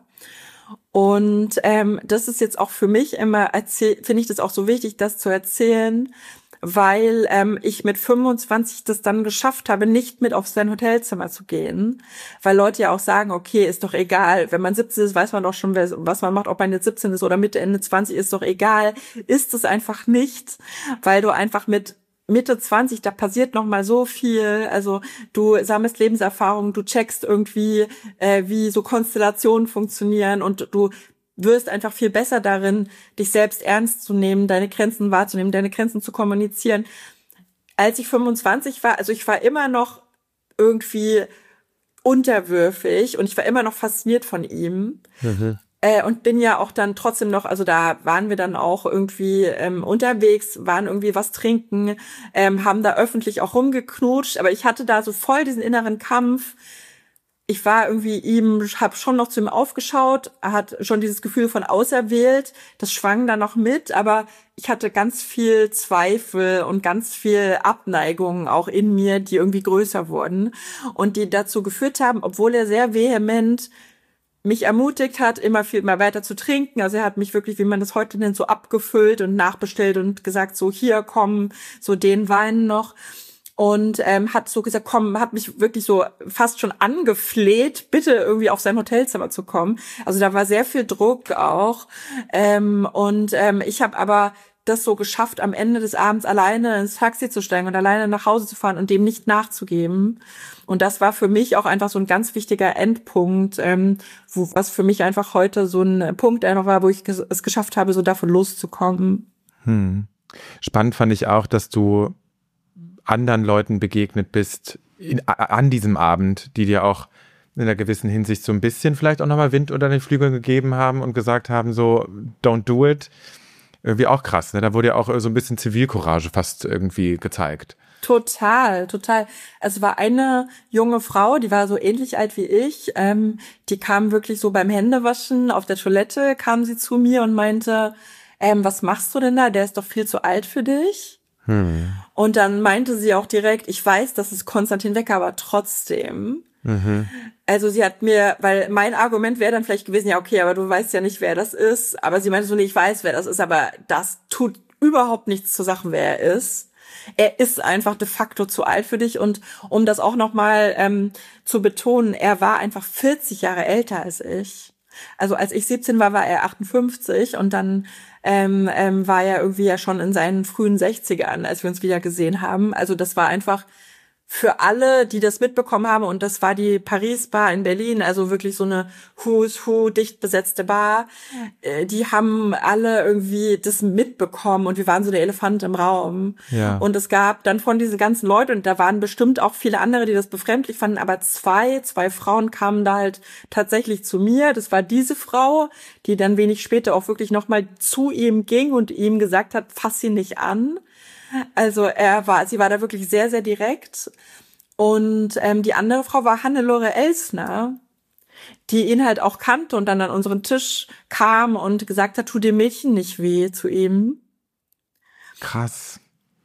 Und das ist jetzt auch für mich immer, finde ich das auch so wichtig, das zu erzählen, weil ich mit 25 das dann geschafft habe, nicht mit auf sein Hotelzimmer zu gehen, weil Leute ja auch sagen, okay, ist doch egal, wenn man 17 ist, weiß man doch schon, was man macht, ob man jetzt 17 ist oder Mitte, Ende 20, ist doch egal, ist es einfach nicht, weil du einfach mit Mitte 20, da passiert noch mal so viel, also du sammelst Lebenserfahrung, du checkst irgendwie, wie so Konstellationen funktionieren und du wirst einfach viel besser darin, dich selbst ernst zu nehmen, deine Grenzen wahrzunehmen, deine Grenzen zu kommunizieren. Als ich 25 war, also ich war immer noch irgendwie unterwürfig und ich war immer noch fasziniert von ihm. Und bin ja auch dann trotzdem noch, also da waren wir dann auch irgendwie unterwegs, waren irgendwie was trinken, haben da öffentlich auch rumgeknutscht, aber ich hatte da so voll diesen inneren Kampf. Ich war irgendwie habe schon noch zu ihm aufgeschaut, er hat schon dieses Gefühl von auserwählt, das schwang da noch mit, aber ich hatte ganz viel Zweifel und ganz viel Abneigung auch in mir, die irgendwie größer wurden und die dazu geführt haben, obwohl er sehr vehement mich ermutigt hat, immer weiter zu trinken. Also er hat mich wirklich, wie man das heute nennt, so abgefüllt und nachbestellt und gesagt, so hier, komm, so den Wein noch. Und hat so gesagt, komm, hat mich wirklich so fast schon angefleht, bitte irgendwie auf sein Hotelzimmer zu kommen. Also da war sehr viel Druck auch. Ich habe aber das so geschafft, am Ende des Abends alleine ins Taxi zu steigen und alleine nach Hause zu fahren und dem nicht nachzugeben. Und das war für mich auch einfach so ein ganz wichtiger Endpunkt, was für mich einfach heute so ein Punkt einfach war, wo ich es geschafft habe, so davon loszukommen. Spannend fand ich auch, dass du anderen Leuten begegnet bist an diesem Abend, die dir auch in einer gewissen Hinsicht so ein bisschen vielleicht auch nochmal Wind unter den Flügeln gegeben haben und gesagt haben, so, don't do it. Irgendwie auch krass, ne? Da wurde ja auch so ein bisschen Zivilcourage fast irgendwie gezeigt. Total. Also war eine junge Frau, die war so ähnlich alt wie ich, die kam wirklich so beim Händewaschen auf der Toilette, kam sie zu mir und meinte, was machst du denn da? Der ist doch viel zu alt für dich. Und dann meinte sie auch direkt, ich weiß, das ist Konstantin Wecker, aber trotzdem. Also sie hat mir, weil mein Argument wäre dann vielleicht gewesen, ja okay, aber du weißt ja nicht, wer das ist. Aber sie meinte so, nee, ich weiß, wer das ist, aber das tut überhaupt nichts zur Sache, wer er ist. Er ist einfach de facto zu alt für dich. Und um das auch nochmal zu betonen, er war einfach 40 Jahre älter als ich. Also als ich 17 war, war er 58 und dann war er irgendwie ja schon in seinen frühen 60ern, als wir uns wieder gesehen haben. Also das war einfach für alle, die das mitbekommen haben, und das war die Paris Bar in Berlin, also wirklich so eine Who's Who dicht besetzte Bar, die haben alle irgendwie das mitbekommen und wir waren so der Elefant im Raum. Ja. Und es gab dann von diesen ganzen Leuten, und da waren bestimmt auch viele andere, die das befremdlich fanden, aber zwei Frauen kamen da halt tatsächlich zu mir. Das war diese Frau, die dann wenig später auch wirklich nochmal zu ihm ging und ihm gesagt hat, fass ihn nicht an. Also sie war da wirklich sehr, sehr direkt. Und die andere Frau war Hannelore Elsner, die ihn halt auch kannte und dann an unseren Tisch kam und gesagt hat, tu dem Mädchen nicht weh zu ihm. Krass.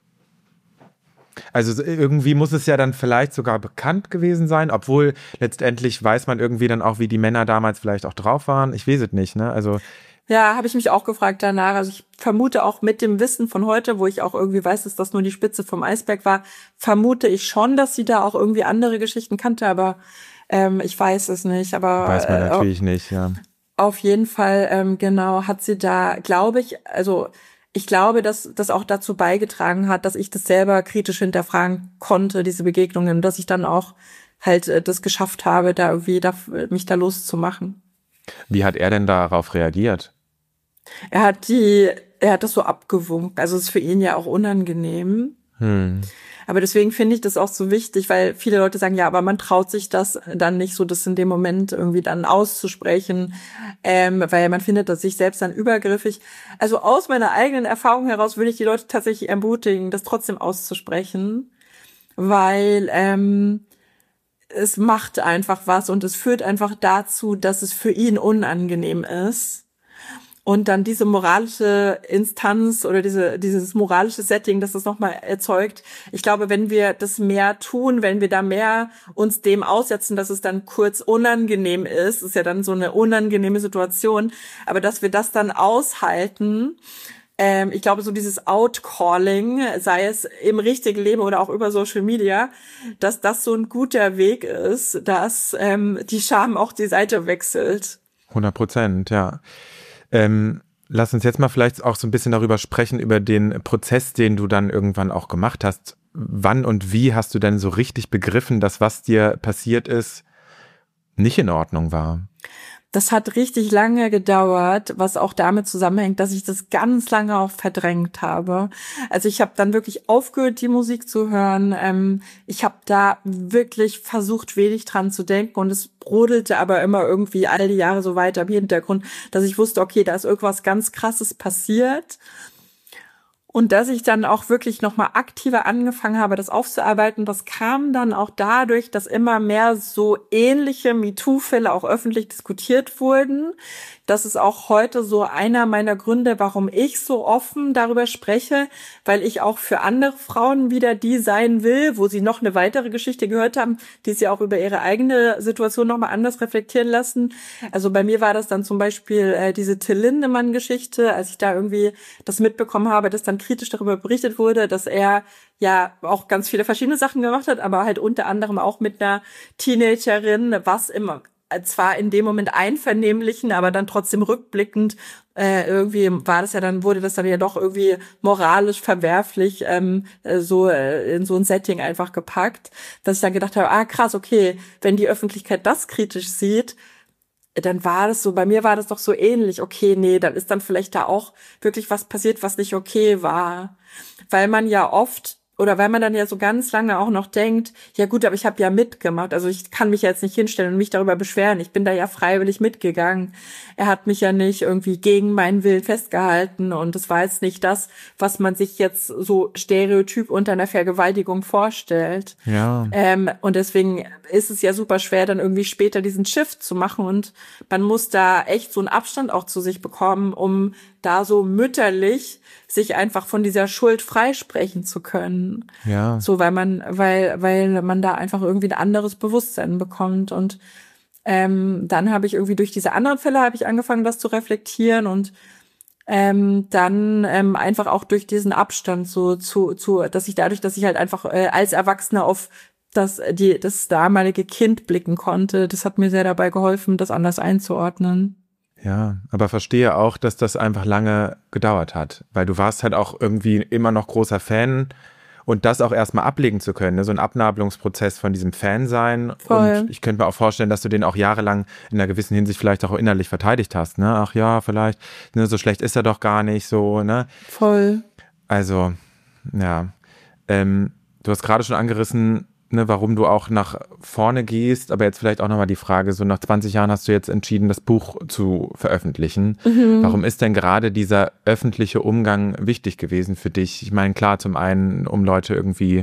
Also irgendwie muss es ja dann vielleicht sogar bekannt gewesen sein, obwohl letztendlich weiß man irgendwie dann auch, wie die Männer damals vielleicht auch drauf waren. Ich weiß es nicht, ne? Also ja, habe ich mich auch gefragt danach. Also ich vermute auch mit dem Wissen von heute, wo ich auch irgendwie weiß, dass das nur die Spitze vom Eisberg war, vermute ich schon, dass sie da auch irgendwie andere Geschichten kannte, aber ich weiß es nicht. Aber weiß man natürlich nicht, ja. Auf jeden Fall, genau, hat sie da, glaube ich, also ich glaube, dass das auch dazu beigetragen hat, dass ich das selber kritisch hinterfragen konnte, diese Begegnungen, dass ich dann auch halt das geschafft habe, da irgendwie mich da loszumachen. Wie hat er denn darauf reagiert? Er hat das so abgewunken. Also es ist für ihn ja auch unangenehm. Aber deswegen finde ich das auch so wichtig, weil viele Leute sagen, ja, aber man traut sich das dann nicht so, das in dem Moment irgendwie dann auszusprechen, weil man findet das sich selbst dann übergriffig. Also aus meiner eigenen Erfahrung heraus würde ich die Leute tatsächlich ermutigen, das trotzdem auszusprechen, weil es macht einfach was und es führt einfach dazu, dass es für ihn unangenehm ist. Und dann diese moralische Instanz oder dieses moralische Setting, das das nochmal erzeugt. Ich glaube, wenn wir das mehr tun, wenn wir da mehr uns dem aussetzen, dass es dann kurz unangenehm ist ja dann so eine unangenehme Situation, aber dass wir das dann aushalten ich glaube, so dieses Outcalling, sei es im richtigen Leben oder auch über Social Media, dass das so ein guter Weg ist, dass die Scham auch die Seite wechselt. 100%, ja. Lass uns jetzt mal vielleicht auch so ein bisschen darüber sprechen, über den Prozess, den du dann irgendwann auch gemacht hast. Wann und wie hast du denn so richtig begriffen, dass was dir passiert ist, nicht in Ordnung war? Das hat richtig lange gedauert, was auch damit zusammenhängt, dass ich das ganz lange auch verdrängt habe. Also ich habe dann wirklich aufgehört, die Musik zu hören. Ich habe da wirklich versucht, wenig dran zu denken und es brodelte aber immer irgendwie all die Jahre so weiter im Hintergrund, dass ich wusste, okay, da ist irgendwas ganz Krasses passiert. Und dass ich dann auch wirklich nochmal aktiver angefangen habe, das aufzuarbeiten, das kam dann auch dadurch, dass immer mehr so ähnliche MeToo-Fälle auch öffentlich diskutiert wurden. Das ist auch heute so einer meiner Gründe, warum ich so offen darüber spreche, weil ich auch für andere Frauen wieder die sein will, wo sie noch eine weitere Geschichte gehört haben, die sie auch über ihre eigene Situation nochmal anders reflektieren lassen. Also bei mir war das dann zum Beispiel diese Till Lindemann-Geschichte, als ich da irgendwie das mitbekommen habe, dass dann kritisch darüber berichtet wurde, dass er ja auch ganz viele verschiedene Sachen gemacht hat, aber halt unter anderem auch mit einer Teenagerin, was immer zwar in dem Moment einvernehmlichen, aber dann trotzdem rückblickend irgendwie war das ja dann, wurde das dann ja doch irgendwie moralisch verwerflich so in so ein Setting einfach gepackt, dass ich dann gedacht habe, krass, okay, wenn die Öffentlichkeit das kritisch sieht, dann war das so, bei mir war das doch so ähnlich, okay, nee, dann ist dann vielleicht da auch wirklich was passiert, was nicht okay war, weil man ja oft oder weil man dann ja so ganz lange auch noch denkt, ja gut, aber ich habe ja mitgemacht, also ich kann mich ja jetzt nicht hinstellen und mich darüber beschweren, ich bin da ja freiwillig mitgegangen. Er hat mich ja nicht irgendwie gegen meinen Willen festgehalten und das war jetzt nicht das, was man sich jetzt so stereotyp unter einer Vergewaltigung vorstellt. Ja. Und deswegen ist es ja super schwer, dann irgendwie später diesen Shift zu machen und man muss da echt so einen Abstand auch zu sich bekommen, um da so mütterlich sich einfach von dieser Schuld freisprechen zu können. Ja. So, weil man da einfach irgendwie ein anderes Bewusstsein bekommt. Und dann habe ich irgendwie durch diese anderen Fälle habe ich angefangen, das zu reflektieren und dann einfach auch durch diesen Abstand so dass ich dadurch, dass ich halt einfach als Erwachsener auf das damalige Kind blicken konnte, das hat mir sehr dabei geholfen, das anders einzuordnen. Ja, aber verstehe auch, dass das einfach lange gedauert hat, weil du warst halt auch irgendwie immer noch großer Fan und das auch erstmal ablegen zu können, ne? So ein Abnabelungsprozess von diesem Fansein. Voll. Und ich könnte mir auch vorstellen, dass du den auch jahrelang in einer gewissen Hinsicht vielleicht auch innerlich verteidigt hast, ne? Ach ja, vielleicht, ne, so schlecht ist er doch gar nicht, so, ne? Voll. Also, ja, du hast gerade schon angerissen, ne, warum du auch nach vorne gehst, aber jetzt vielleicht auch nochmal die Frage, so nach 20 Jahren hast du jetzt entschieden, das Buch zu veröffentlichen. Mhm. Warum ist denn gerade dieser öffentliche Umgang wichtig gewesen für dich? Ich meine, klar, zum einen, um Leute irgendwie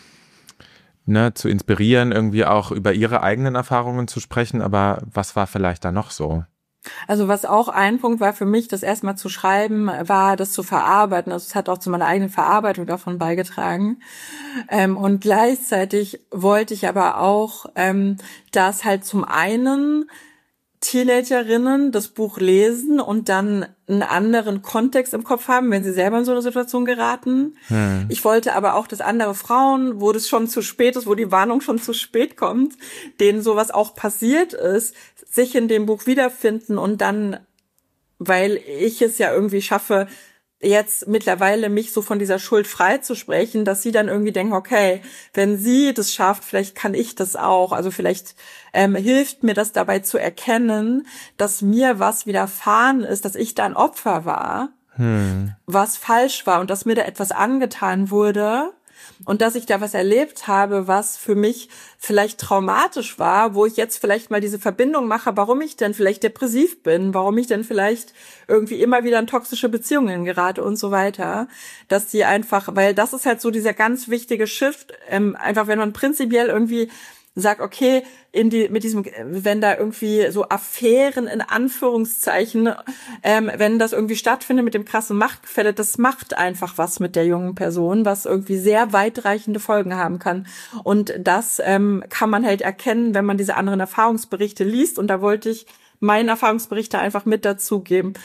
zu inspirieren, irgendwie auch über ihre eigenen Erfahrungen zu sprechen, aber was war vielleicht da noch so? Also was auch ein Punkt war für mich, das erstmal zu schreiben, war das zu verarbeiten. Also es hat auch zu meiner eigenen Verarbeitung davon beigetragen. Und gleichzeitig wollte ich aber auch, dass halt zum einen Teenagerinnen das Buch lesen und dann einen anderen Kontext im Kopf haben, wenn sie selber in so eine Situation geraten. Ich wollte aber auch, dass andere Frauen, wo das schon zu spät ist, wo die Warnung schon zu spät kommt, denen sowas auch passiert ist, sich in dem Buch wiederfinden und dann, weil ich es ja irgendwie schaffe, jetzt mittlerweile mich so von dieser Schuld frei zu sprechen, dass sie dann irgendwie denken, okay, wenn sie das schafft, vielleicht kann ich das auch. Also vielleicht hilft mir das dabei zu erkennen, dass mir was widerfahren ist, dass ich da ein Opfer war, was falsch war und dass mir da etwas angetan wurde und dass ich da was erlebt habe, was für mich vielleicht traumatisch war, wo ich jetzt vielleicht mal diese Verbindung mache, warum ich denn vielleicht depressiv bin, warum ich denn vielleicht irgendwie immer wieder in toxische Beziehungen gerate und so weiter, dass die einfach, weil das ist halt so dieser ganz wichtige Shift, einfach wenn man prinzipiell irgendwie sagt, okay, mit diesem, wenn da irgendwie so Affären in Anführungszeichen, wenn das irgendwie stattfindet mit dem krassen Machtgefälle, das macht einfach was mit der jungen Person, was irgendwie sehr weitreichende Folgen haben kann. Und das kann man halt erkennen, wenn man diese anderen Erfahrungsberichte liest. Und da wollte ich meinen Erfahrungsberichte einfach mit dazugeben.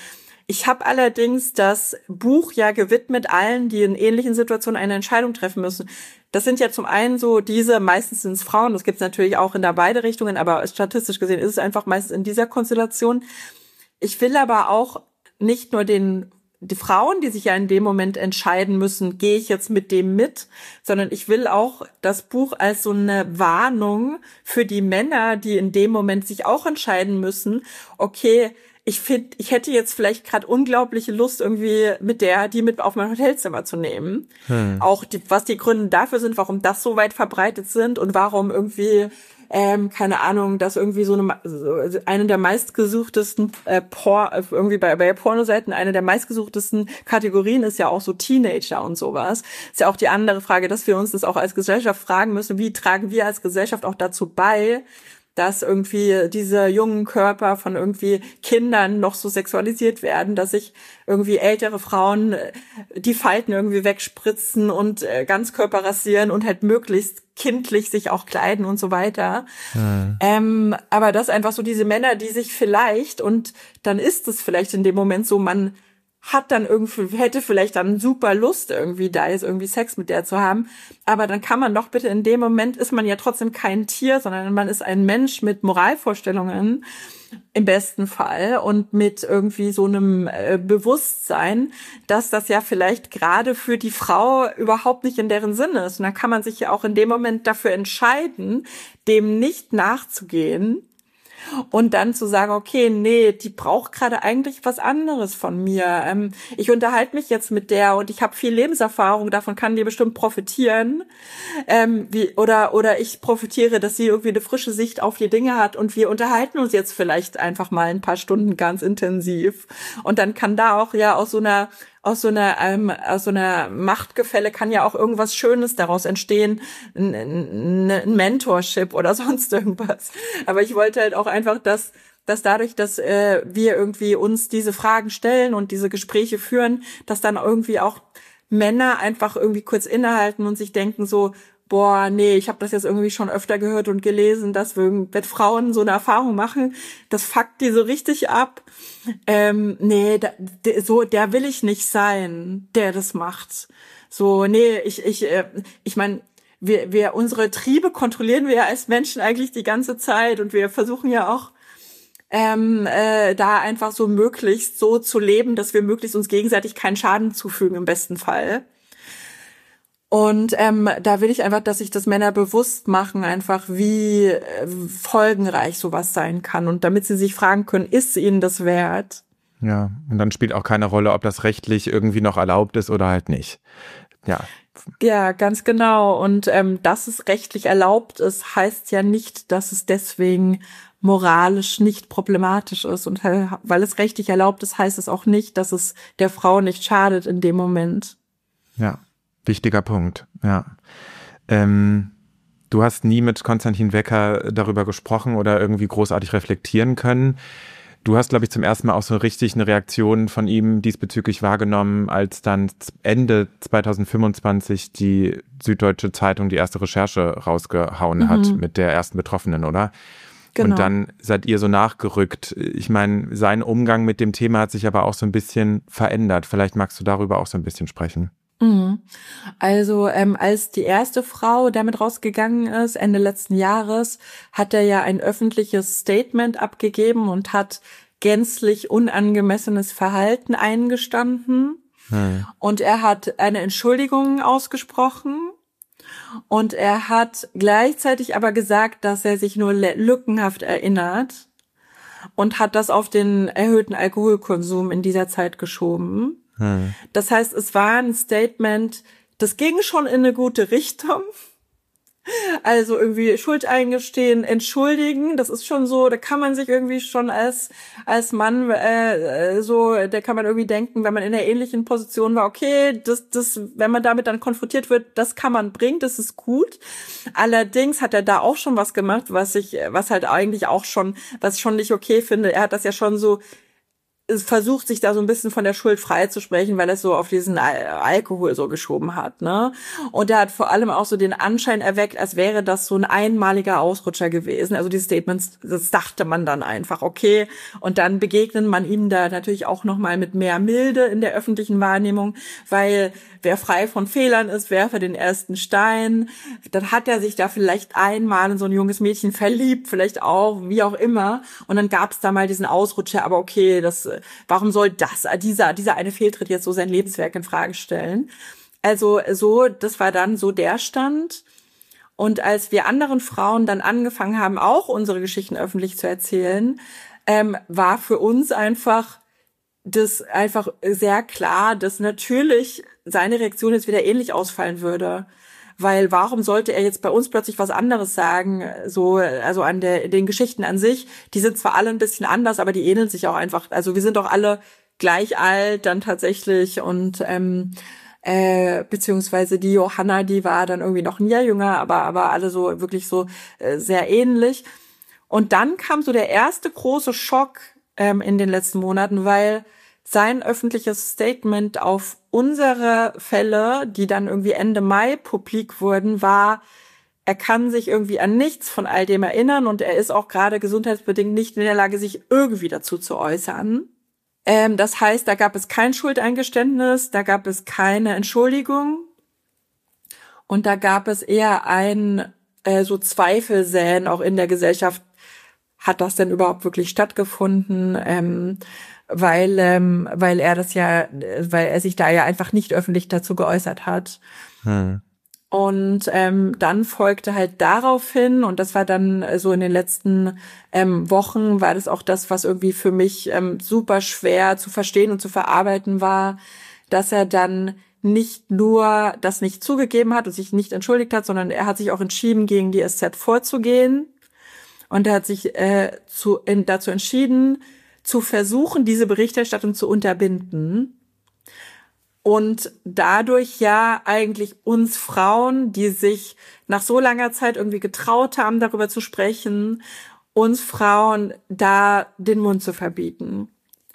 Ich habe allerdings das Buch ja gewidmet allen, die in ähnlichen Situationen eine Entscheidung treffen müssen. Das sind ja zum einen so diese, meistens sind es Frauen, das gibt es natürlich auch in da beide Richtungen, aber statistisch gesehen ist es einfach meistens in dieser Konstellation. Ich will aber auch nicht nur die Frauen, die sich ja in dem Moment entscheiden müssen, gehe ich jetzt mit dem mit, sondern ich will auch das Buch als so eine Warnung für die Männer, die in dem Moment sich auch entscheiden müssen, okay, ich hätte jetzt vielleicht gerade unglaubliche Lust, irgendwie die mit auf mein Hotelzimmer zu nehmen. Auch was die Gründe dafür sind, warum das so weit verbreitet sind und warum irgendwie, keine Ahnung, dass irgendwie so eine der meistgesuchtesten irgendwie bei Pornoseiten, eine der meistgesuchtesten Kategorien ist ja auch so Teenager und sowas. Ist ja auch die andere Frage, dass wir uns das auch als Gesellschaft fragen müssen, wie tragen wir als Gesellschaft auch dazu bei, dass irgendwie diese jungen Körper von irgendwie Kindern noch so sexualisiert werden, dass sich irgendwie ältere Frauen die Falten irgendwie wegspritzen und Ganzkörper rasieren und halt möglichst kindlich sich auch kleiden und so weiter. Aber das einfach so diese Männer, die sich vielleicht, und dann ist es vielleicht in dem Moment so, man hat dann irgendwie, hätte vielleicht dann super Lust irgendwie da ist, irgendwie Sex mit der zu haben. Aber dann kann man doch bitte in dem Moment ist man ja trotzdem kein Tier, sondern man ist ein Mensch mit Moralvorstellungen im besten Fall und mit irgendwie so einem Bewusstsein, dass das ja vielleicht gerade für die Frau überhaupt nicht in deren Sinne ist. Und dann kann man sich ja auch in dem Moment dafür entscheiden, dem nicht nachzugehen. Und dann zu sagen, okay, nee, die braucht gerade eigentlich was anderes von mir. Ich unterhalte mich jetzt mit der und ich habe viel Lebenserfahrung, davon kann die bestimmt profitieren. Oder ich profitiere, dass sie irgendwie eine frische Sicht auf die Dinge hat und wir unterhalten uns jetzt vielleicht einfach mal ein paar Stunden ganz intensiv. Und dann kann da auch ja aus so einer Machtgefälle kann ja auch irgendwas Schönes daraus entstehen, ein Mentorship oder sonst irgendwas. Aber ich wollte halt auch einfach, dass dadurch, dass wir irgendwie uns diese Fragen stellen und diese Gespräche führen, dass dann irgendwie auch Männer einfach irgendwie kurz innehalten und sich denken so, boah, nee, ich habe das jetzt irgendwie schon öfter gehört und gelesen, dass wenn Frauen so eine Erfahrung machen, das fuckt die so richtig ab. Nee, der will ich nicht sein, der das macht. So, nee, ich meine, wir unsere Triebe kontrollieren wir ja als Menschen eigentlich die ganze Zeit und wir versuchen ja auch da einfach so möglichst so zu leben, dass wir möglichst uns gegenseitig keinen Schaden zufügen im besten Fall. Und da will ich einfach, dass sich das Männer bewusst machen, einfach wie folgenreich sowas sein kann. Und damit sie sich fragen können, ist ihnen das wert? Ja, und dann spielt auch keine Rolle, ob das rechtlich irgendwie noch erlaubt ist oder halt nicht. Ja, ganz genau. Und dass es rechtlich erlaubt ist, heißt ja nicht, dass es deswegen moralisch nicht problematisch ist. Und weil es rechtlich erlaubt ist, heißt es auch nicht, dass es der Frau nicht schadet in dem Moment. Ja. Wichtiger Punkt, ja. Du hast nie mit Konstantin Wecker darüber gesprochen oder irgendwie großartig reflektieren können. Du hast, glaube ich, zum ersten Mal auch so richtig eine Reaktion von ihm diesbezüglich wahrgenommen, als dann Ende 2025 die Süddeutsche Zeitung die erste Recherche rausgehauen hat mit der ersten Betroffenen, oder? Genau. Und dann seid ihr so nachgerückt. Ich meine, sein Umgang mit dem Thema hat sich aber auch so ein bisschen verändert. Vielleicht magst du darüber auch so ein bisschen sprechen. Also als die erste Frau damit rausgegangen ist, Ende letzten Jahres, hat er ja ein öffentliches Statement abgegeben und hat gänzlich unangemessenes Verhalten eingestanden. Und er hat eine Entschuldigung ausgesprochen und er hat gleichzeitig aber gesagt, dass er sich nur lückenhaft erinnert und hat das auf den erhöhten Alkoholkonsum in dieser Zeit geschoben. Das heißt, es war ein Statement, das ging schon in eine gute Richtung. Also irgendwie Schuld eingestehen, entschuldigen, das ist schon so, da kann man sich irgendwie schon als Mann da kann man irgendwie denken, wenn man in einer ähnlichen Position war, okay, das wenn man damit dann konfrontiert wird, das kann man bringen, das ist gut. Allerdings hat er da auch schon was gemacht, was ich schon nicht okay finde. Er hat das ja schon so versucht, sich da so ein bisschen von der Schuld freizusprechen, weil er es so auf diesen Alkohol so geschoben hat, ne? Und er hat vor allem auch so den Anschein erweckt, als wäre das so ein einmaliger Ausrutscher gewesen. Also die Statements, das dachte man dann einfach, okay. Und dann begegnet man ihm da natürlich auch nochmal mit mehr Milde in der öffentlichen Wahrnehmung, weil wer frei von Fehlern ist, werfe den ersten Stein. Dann hat er sich da vielleicht einmal in so ein junges Mädchen verliebt, vielleicht auch, wie auch immer. Und dann gab es da mal diesen Ausrutscher, aber okay, warum soll dieser eine Fehltritt jetzt so sein Lebenswerk in Frage stellen? Also so, das war dann so der Stand. Und als wir anderen Frauen dann angefangen haben, auch unsere Geschichten öffentlich zu erzählen, war für uns einfach sehr klar, dass natürlich seine Reaktion jetzt wieder ähnlich ausfallen würde. Weil warum sollte er jetzt bei uns plötzlich was anderes sagen? So, also an den Geschichten an sich, die sind zwar alle ein bisschen anders, aber die ähneln sich auch einfach. Also wir sind doch alle gleich alt dann tatsächlich und beziehungsweise die Johanna, die war dann irgendwie noch ein Jahr jünger, aber alle so wirklich so sehr ähnlich. Und dann kam so der erste große Schock in den letzten Monaten, weil sein öffentliches Statement auf unsere Fälle, die dann irgendwie Ende Mai publik wurden, war, er kann sich irgendwie an nichts von all dem erinnern und er ist auch gerade gesundheitsbedingt nicht in der Lage, sich irgendwie dazu zu äußern. Das heißt, da gab es kein Schuldeingeständnis, da gab es keine Entschuldigung und da gab es eher so Zweifelsäen auch in der Gesellschaft. Hat das denn überhaupt wirklich stattgefunden? Weil er sich da ja einfach nicht öffentlich dazu geäußert hat. Und dann folgte halt daraufhin, und das war dann so in den letzten Wochen, war das auch das, was irgendwie für mich super schwer zu verstehen und zu verarbeiten war, dass er dann nicht nur das nicht zugegeben hat und sich nicht entschuldigt hat, sondern er hat sich auch entschieden, gegen die SZ vorzugehen. Und er hat sich dazu entschieden, zu versuchen, diese Berichterstattung zu unterbinden. Und dadurch ja eigentlich uns Frauen, die sich nach so langer Zeit irgendwie getraut haben, darüber zu sprechen, uns Frauen da den Mund zu verbieten.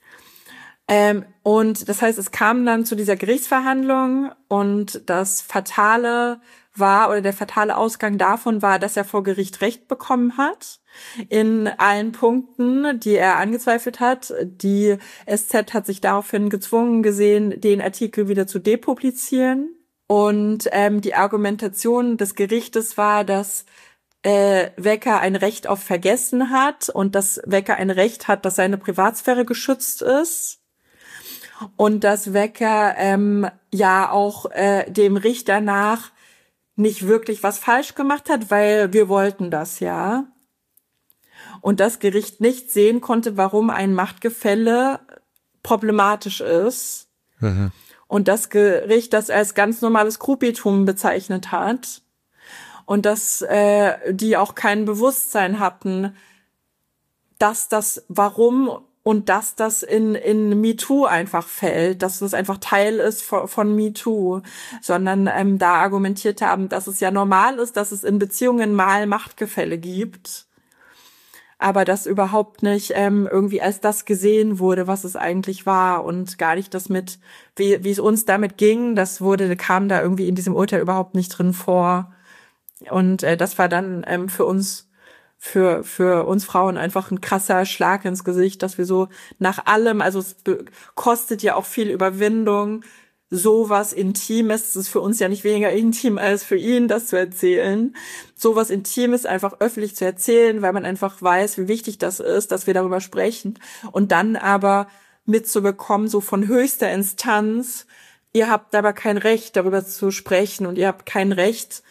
Und das heißt, es kam dann zu dieser Gerichtsverhandlung und das Fatale war, oder der fatale Ausgang davon war, dass er vor Gericht Recht bekommen hat in allen Punkten, die er angezweifelt hat. Die SZ hat sich daraufhin gezwungen gesehen, den Artikel wieder zu depublizieren. Und die Argumentation des Gerichtes war, dass Wecker ein Recht auf Vergessen hat und dass Wecker ein Recht hat, dass seine Privatsphäre geschützt ist. Und dass Wecker ja auch dem Richter nach nicht wirklich was falsch gemacht hat, weil wir wollten das ja. Und das Gericht nicht sehen konnte, warum ein Machtgefälle problematisch ist. Mhm. Und das Gericht das als ganz normales Gruppitum bezeichnet hat. Und dass die auch kein Bewusstsein hatten, dass das warum und dass das in MeToo einfach fällt, dass das einfach Teil ist von MeToo, sondern da argumentiert haben, dass es ja normal ist, dass es in Beziehungen mal Machtgefälle gibt, aber das überhaupt nicht irgendwie als das gesehen wurde, was es eigentlich war und gar nicht das mit, wie es uns damit ging, kam da irgendwie in diesem Urteil überhaupt nicht drin vor. Und das war dann für uns Frauen einfach ein krasser Schlag ins Gesicht, dass wir so nach allem, also es kostet ja auch viel Überwindung, sowas Intimes, das ist für uns ja nicht weniger intim als für ihn, das zu erzählen, sowas Intimes einfach öffentlich zu erzählen, weil man einfach weiß, wie wichtig das ist, dass wir darüber sprechen und dann aber mitzubekommen, so von höchster Instanz, ihr habt aber kein Recht, darüber zu sprechen und ihr habt kein Recht,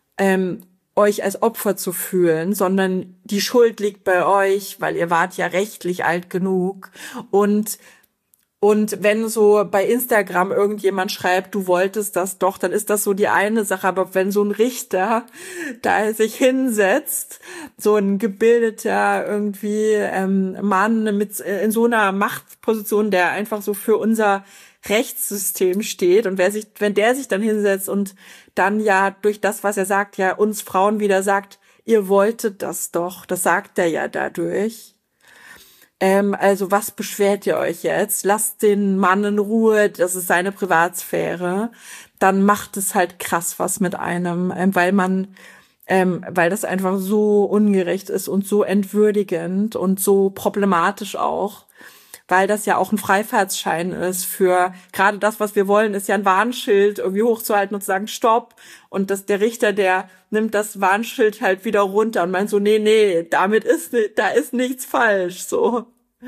euch als Opfer zu fühlen, sondern die Schuld liegt bei euch, weil ihr wart ja rechtlich alt genug. Und wenn so bei Instagram irgendjemand schreibt, du wolltest das doch, dann ist das so die eine Sache. Aber wenn so ein Richter da sich hinsetzt, so ein gebildeter irgendwie Mann in so einer Machtposition, der einfach so für unser Rechtssystem steht und wenn der sich dann hinsetzt und dann ja durch das, was er sagt, ja uns Frauen wieder sagt, ihr wolltet das doch, das sagt er ja dadurch, Also was beschwert ihr euch jetzt? Lasst den Mann in Ruhe, das ist seine Privatsphäre. Dann macht es halt krass was mit einem, weil das einfach so ungerecht ist und so entwürdigend und so problematisch auch, weil das ja auch ein Freifahrtsschein ist für gerade das, was wir wollen, ist ja ein Warnschild irgendwie hochzuhalten und zu sagen Stopp, und der Richter, der nimmt das Warnschild halt wieder runter und meint so, nee, da ist nichts falsch, so.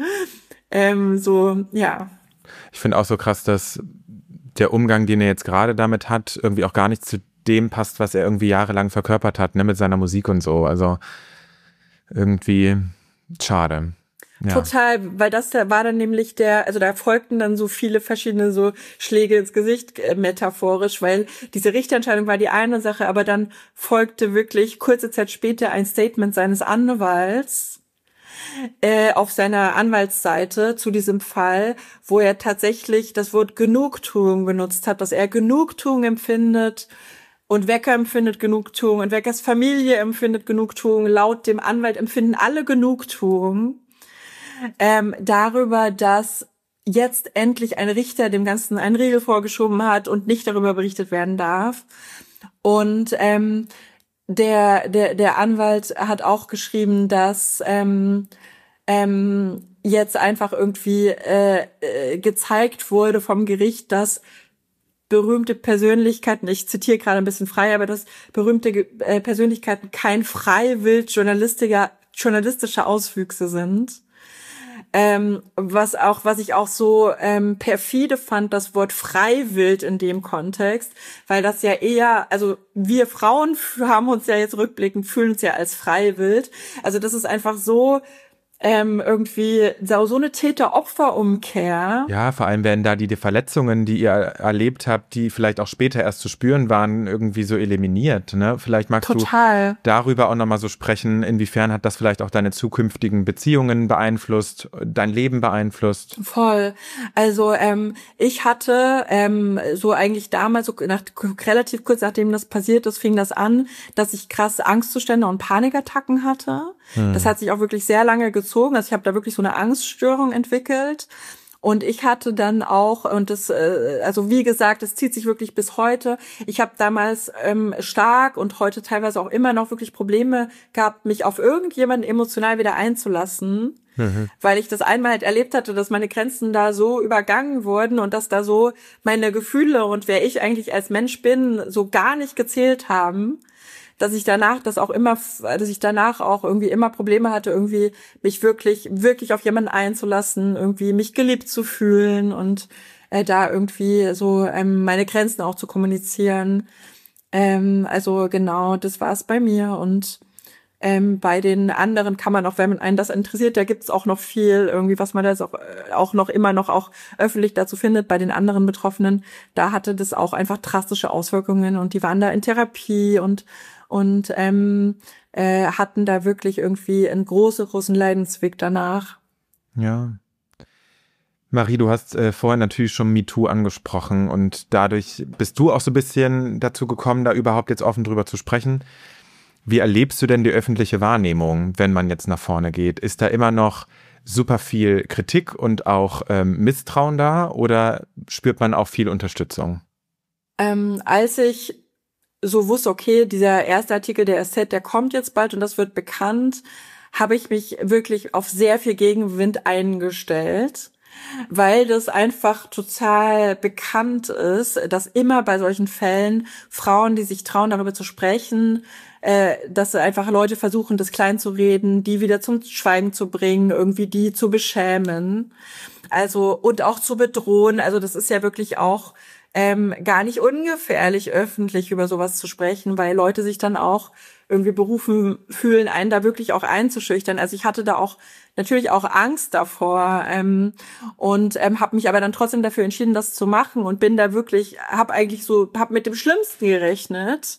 Ja. Ich finde auch so krass, dass der Umgang, den er jetzt gerade damit hat, irgendwie auch gar nicht zu dem passt, was er irgendwie jahrelang verkörpert hat, ne, mit seiner Musik und so. Also irgendwie schade. Ja. Total, weil das war dann nämlich da folgten dann so viele verschiedene so Schläge ins Gesicht, metaphorisch, weil diese Richterentscheidung war die eine Sache, aber dann folgte wirklich kurze Zeit später ein Statement seines Anwalts, auf seiner Anwaltsseite zu diesem Fall, wo er tatsächlich das Wort Genugtuung benutzt hat, dass er Genugtuung empfindet und Wecker empfindet Genugtuung und Weckers Familie empfindet Genugtuung. Laut dem Anwalt empfinden alle Genugtuung darüber, dass jetzt endlich ein Richter dem Ganzen einen Riegel vorgeschoben hat und nicht darüber berichtet werden darf. Und der Anwalt hat auch geschrieben, dass jetzt einfach irgendwie gezeigt wurde vom Gericht, dass berühmte Persönlichkeiten, ich zitiere gerade ein bisschen frei, aber dass berühmte Persönlichkeiten kein freiwillig journalistische Auswüchse sind. Was ich auch so perfide fand, das Wort freiwillig in dem Kontext, weil das ja eher, also wir Frauen haben uns ja jetzt rückblickend, fühlen uns ja als freiwillig. Also das ist einfach so irgendwie so eine Täter-Opfer-Umkehr. Ja, vor allem werden da die Verletzungen, die ihr erlebt habt, die vielleicht auch später erst zu spüren waren, irgendwie so eliminiert. Ne? Vielleicht magst du darüber auch nochmal so sprechen, inwiefern hat das vielleicht auch deine zukünftigen Beziehungen beeinflusst, dein Leben beeinflusst? Voll. Also ich hatte so eigentlich damals, relativ kurz nachdem das passiert ist, fing das an, dass ich krass Angstzustände und Panikattacken hatte. Das hat sich auch wirklich sehr lange gezogen. Also ich habe da wirklich so eine Angststörung entwickelt. Und ich hatte dann auch, und das, also wie gesagt, das zieht sich wirklich bis heute. Ich habe damals stark und heute teilweise auch immer noch wirklich Probleme gehabt, mich auf irgendjemanden emotional wieder einzulassen. Weil ich das einmal halt erlebt hatte, dass meine Grenzen da so übergangen wurden und dass da so meine Gefühle und wer ich eigentlich als Mensch bin, so gar nicht gezählt haben. Dass ich danach auch irgendwie immer Probleme hatte, irgendwie mich wirklich auf jemanden einzulassen, irgendwie mich geliebt zu fühlen und da irgendwie so meine Grenzen auch zu kommunizieren. Also genau, das war es bei mir. Und bei den anderen kann man auch, wenn man einen das interessiert, da gibt's auch noch viel irgendwie, was man da jetzt auch noch immer noch auch öffentlich dazu findet. Bei den anderen Betroffenen, da hatte das auch einfach drastische Auswirkungen und die waren da in Therapie und hatten da wirklich irgendwie einen großen Leidensweg danach. Ja. Marie, du hast vorhin natürlich schon MeToo angesprochen und dadurch bist du auch so ein bisschen dazu gekommen, da überhaupt jetzt offen drüber zu sprechen. Wie erlebst du denn die öffentliche Wahrnehmung, wenn man jetzt nach vorne geht? Ist da immer noch super viel Kritik und auch Misstrauen da oder spürt man auch viel Unterstützung? Als ich so wusste, okay, dieser erste Artikel der SZ, der kommt jetzt bald und das wird bekannt, habe ich mich wirklich auf sehr viel Gegenwind eingestellt, weil das einfach total bekannt ist, dass immer bei solchen Fällen Frauen, die sich trauen, darüber zu sprechen, dass einfach Leute versuchen, das klein zu reden, die wieder zum Schweigen zu bringen, irgendwie die zu beschämen, also und auch zu bedrohen. Also das ist ja wirklich auch gar nicht ungefährlich, öffentlich über sowas zu sprechen, weil Leute sich dann auch irgendwie berufen fühlen, einen da wirklich auch einzuschüchtern. Also ich hatte da auch natürlich auch Angst davor und habe mich aber dann trotzdem dafür entschieden, das zu machen und bin da wirklich, habe mit dem Schlimmsten gerechnet.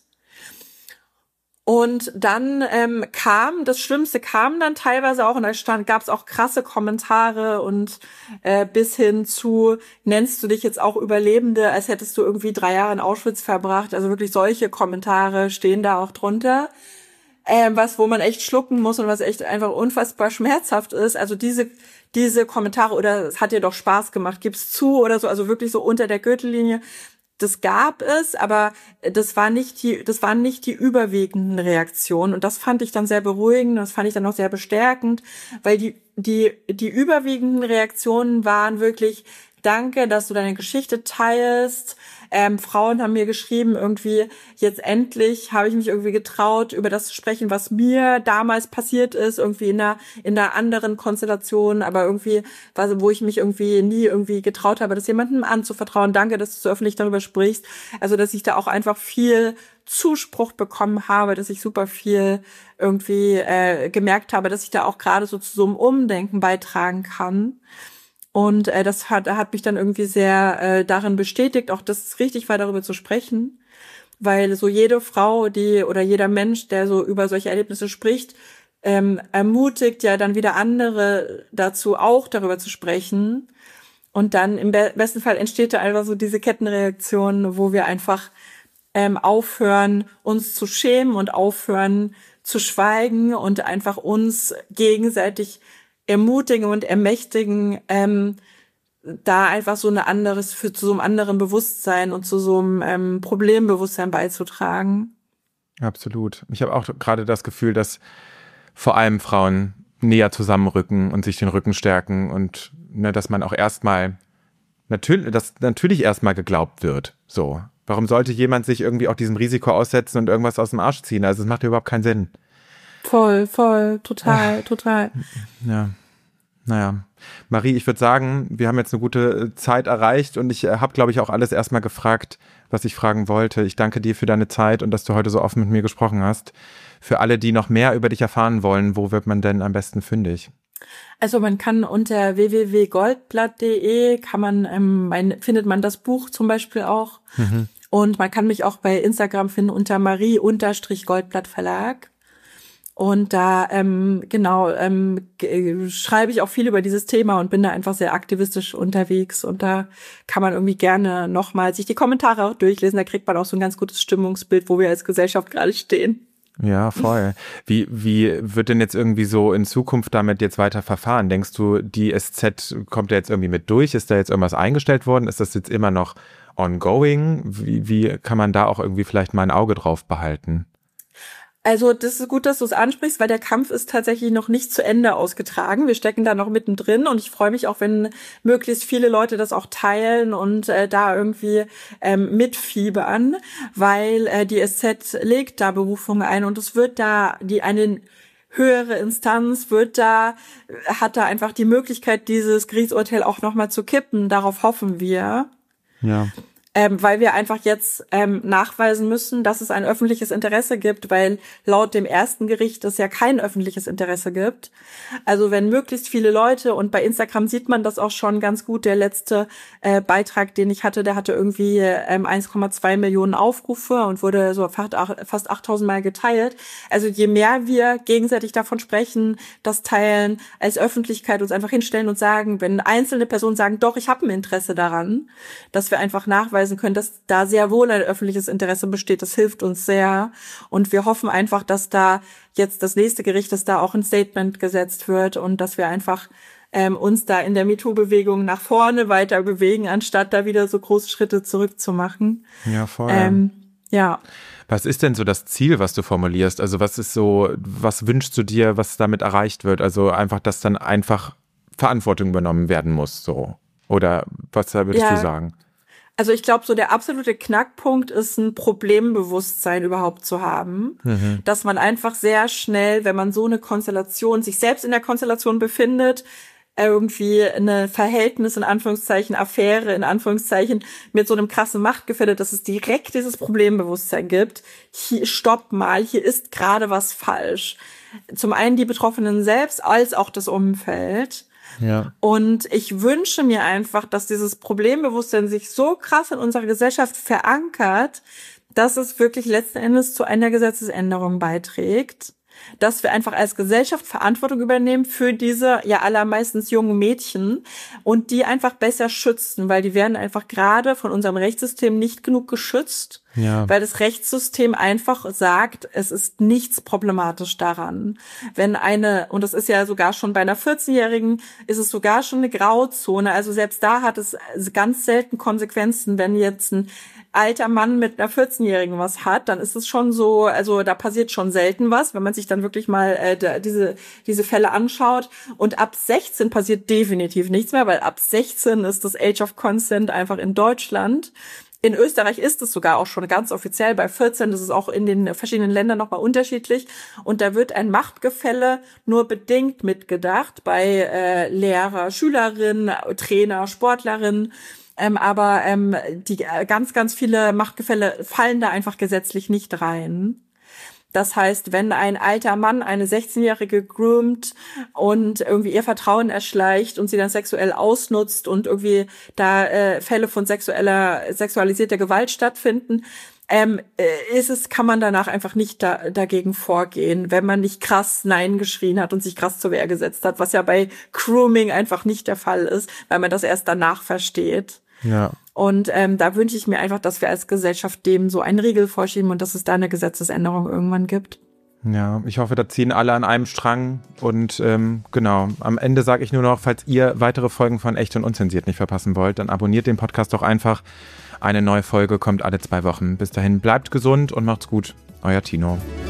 Und dann das Schlimmste kam dann teilweise auch und da gab es auch krasse Kommentare und bis hin zu, nennst du dich jetzt auch Überlebende, als hättest du irgendwie 3 Jahre in Auschwitz verbracht. Also wirklich solche Kommentare stehen da auch drunter. wo man echt schlucken muss und was echt einfach unfassbar schmerzhaft ist. Also diese Kommentare oder es hat dir doch Spaß gemacht, gib's zu oder so, also wirklich so unter der Gürtellinie. Das gab es, aber das waren nicht die überwiegenden Reaktionen. Und das fand ich dann sehr beruhigend und das fand ich dann auch sehr bestärkend, weil die überwiegenden Reaktionen waren wirklich: Danke, dass du deine Geschichte teilst. Frauen haben mir geschrieben, irgendwie, jetzt endlich habe ich mich irgendwie getraut, über das zu sprechen, was mir damals passiert ist, irgendwie in einer anderen Konstellation, aber irgendwie, wo ich mich irgendwie nie irgendwie getraut habe, das jemandem anzuvertrauen. Danke, dass du so öffentlich darüber sprichst. Also, dass ich da auch einfach viel Zuspruch bekommen habe, dass ich super viel irgendwie gemerkt habe, dass ich da auch gerade so zu so einem Umdenken beitragen kann. Und das hat mich dann irgendwie sehr darin bestätigt, auch dass es richtig war, darüber zu sprechen, weil so jede Frau, oder jeder Mensch, der so über solche Erlebnisse spricht, ermutigt ja dann wieder andere dazu, auch darüber zu sprechen. Und dann im besten Fall entsteht da einfach so diese Kettenreaktion, wo wir einfach aufhören, uns zu schämen und aufhören zu schweigen und einfach uns gegenseitig ermutigen und ermächtigen, da einfach so zu so einem anderen Bewusstsein und zu so einem Problembewusstsein beizutragen. Absolut. Ich habe auch gerade das Gefühl, dass vor allem Frauen näher zusammenrücken und sich den Rücken stärken und dass man auch natürlich erstmal geglaubt wird. So. Warum sollte jemand sich irgendwie auch diesem Risiko aussetzen und irgendwas aus dem Arsch ziehen? Also es macht ja überhaupt keinen Sinn. Voll, total. Ja, naja. Marie, ich würde sagen, wir haben jetzt eine gute Zeit erreicht und ich habe, glaube ich, auch alles erstmal gefragt, was ich fragen wollte. Ich danke dir für deine Zeit und dass du heute so offen mit mir gesprochen hast. Für alle, die noch mehr über dich erfahren wollen, wo wird man denn am besten fündig? Also man kann unter www.goldblatt.de findet man das Buch zum Beispiel auch. Mhm. Und man kann mich auch bei Instagram finden unter Marie_Goldblatt Verlag. Und da schreibe ich auch viel über dieses Thema und bin da einfach sehr aktivistisch unterwegs. Und da kann man irgendwie gerne nochmal sich die Kommentare auch durchlesen. Da kriegt man auch so ein ganz gutes Stimmungsbild, wo wir als Gesellschaft gerade stehen. Ja, voll. Wie wird denn jetzt irgendwie so in Zukunft damit jetzt weiter verfahren? Denkst du, die SZ kommt da jetzt irgendwie mit durch? Ist da jetzt irgendwas eingestellt worden? Ist das jetzt immer noch ongoing? Wie kann man da auch irgendwie vielleicht mal ein Auge drauf behalten? Also das ist gut, dass du es ansprichst, weil der Kampf ist tatsächlich noch nicht zu Ende ausgetragen. Wir stecken da noch mittendrin und ich freue mich auch, wenn möglichst viele Leute das auch teilen und da irgendwie mitfiebern, weil die SZ legt da Berufung ein und es wird da eine höhere Instanz hat da einfach die Möglichkeit, dieses Gerichtsurteil auch nochmal zu kippen. Darauf hoffen wir. Ja. Weil wir einfach jetzt nachweisen müssen, dass es ein öffentliches Interesse gibt, weil laut dem ersten Gericht es ja kein öffentliches Interesse gibt. Also wenn möglichst viele Leute, und bei Instagram sieht man das auch schon ganz gut, der letzte Beitrag, den ich hatte, der hatte irgendwie 1,2 Millionen Aufrufe und wurde so fast 8.000 Mal geteilt. Also je mehr wir gegenseitig davon sprechen, das teilen, als Öffentlichkeit uns einfach hinstellen und sagen, wenn einzelne Personen sagen, doch, ich habe ein Interesse daran, dass wir einfach nachweisen können, dass da sehr wohl ein öffentliches Interesse besteht. Das hilft uns sehr. Und wir hoffen einfach, dass da jetzt das nächste Gericht, dass da auch ein Statement gesetzt wird und dass wir einfach uns da in der MeToo-Bewegung nach vorne weiter bewegen, anstatt da wieder so große Schritte zurückzumachen. Ja, voll. Ja. Was ist denn so das Ziel, was du formulierst? Also was wünschst du dir, was damit erreicht wird? Also einfach, dass dann einfach Verantwortung übernommen werden muss, so. Oder was würdest du sagen? Also ich glaube, so der absolute Knackpunkt ist, ein Problembewusstsein überhaupt zu haben. Mhm. Dass man einfach sehr schnell, wenn man so eine Konstellation, sich selbst in der Konstellation befindet, irgendwie eine Verhältnis, in Anführungszeichen, Affäre, in Anführungszeichen, mit so einem krassen Machtgefälle, dass es direkt dieses Problembewusstsein gibt. Stopp mal, hier ist gerade was falsch. Zum einen die Betroffenen selbst, als auch das Umfeld. Ja. Und ich wünsche mir einfach, dass dieses Problembewusstsein sich so krass in unserer Gesellschaft verankert, dass es wirklich letzten Endes zu einer Gesetzesänderung beiträgt. dass wir einfach als Gesellschaft Verantwortung übernehmen für diese ja allermeistens jungen Mädchen und die einfach besser schützen, weil die werden einfach gerade von unserem Rechtssystem nicht genug geschützt, weil das Rechtssystem einfach sagt, es ist nichts problematisch daran. Wenn und das ist ja sogar schon bei einer 14-Jährigen, ist es sogar schon eine Grauzone, also selbst da hat es ganz selten Konsequenzen, wenn jetzt ein alter Mann mit einer 14-Jährigen was hat, dann ist es schon so, also da passiert schon selten was, wenn man sich dann wirklich mal diese Fälle anschaut. Und ab 16 passiert definitiv nichts mehr, weil ab 16 ist das Age of Consent einfach in Deutschland. In Österreich ist es sogar auch schon ganz offiziell, bei 14 ist es auch in den verschiedenen Ländern nochmal unterschiedlich. Und da wird ein Machtgefälle nur bedingt mitgedacht bei Lehrer, Schülerin, Trainer, Sportlerin. Aber die ganz, ganz viele Machtgefälle fallen da einfach gesetzlich nicht rein. Das heißt, wenn ein alter Mann eine 16-Jährige groomt und irgendwie ihr Vertrauen erschleicht und sie dann sexuell ausnutzt und irgendwie da Fälle von sexualisierter Gewalt stattfinden, kann man danach einfach nicht dagegen vorgehen, wenn man nicht krass Nein geschrien hat und sich krass zur Wehr gesetzt hat, was ja bei Grooming einfach nicht der Fall ist, weil man das erst danach versteht. Ja. Und da wünsche ich mir einfach, dass wir als Gesellschaft dem so einen Riegel vorschieben und dass es da eine Gesetzesänderung irgendwann gibt. Ja, ich hoffe, da ziehen alle an einem Strang und genau, am Ende sage ich nur noch, falls ihr weitere Folgen von Echt und Unzensiert nicht verpassen wollt, dann abonniert den Podcast doch einfach. Eine neue Folge kommt alle 2 Wochen. Bis dahin bleibt gesund und macht's gut. Euer Tino.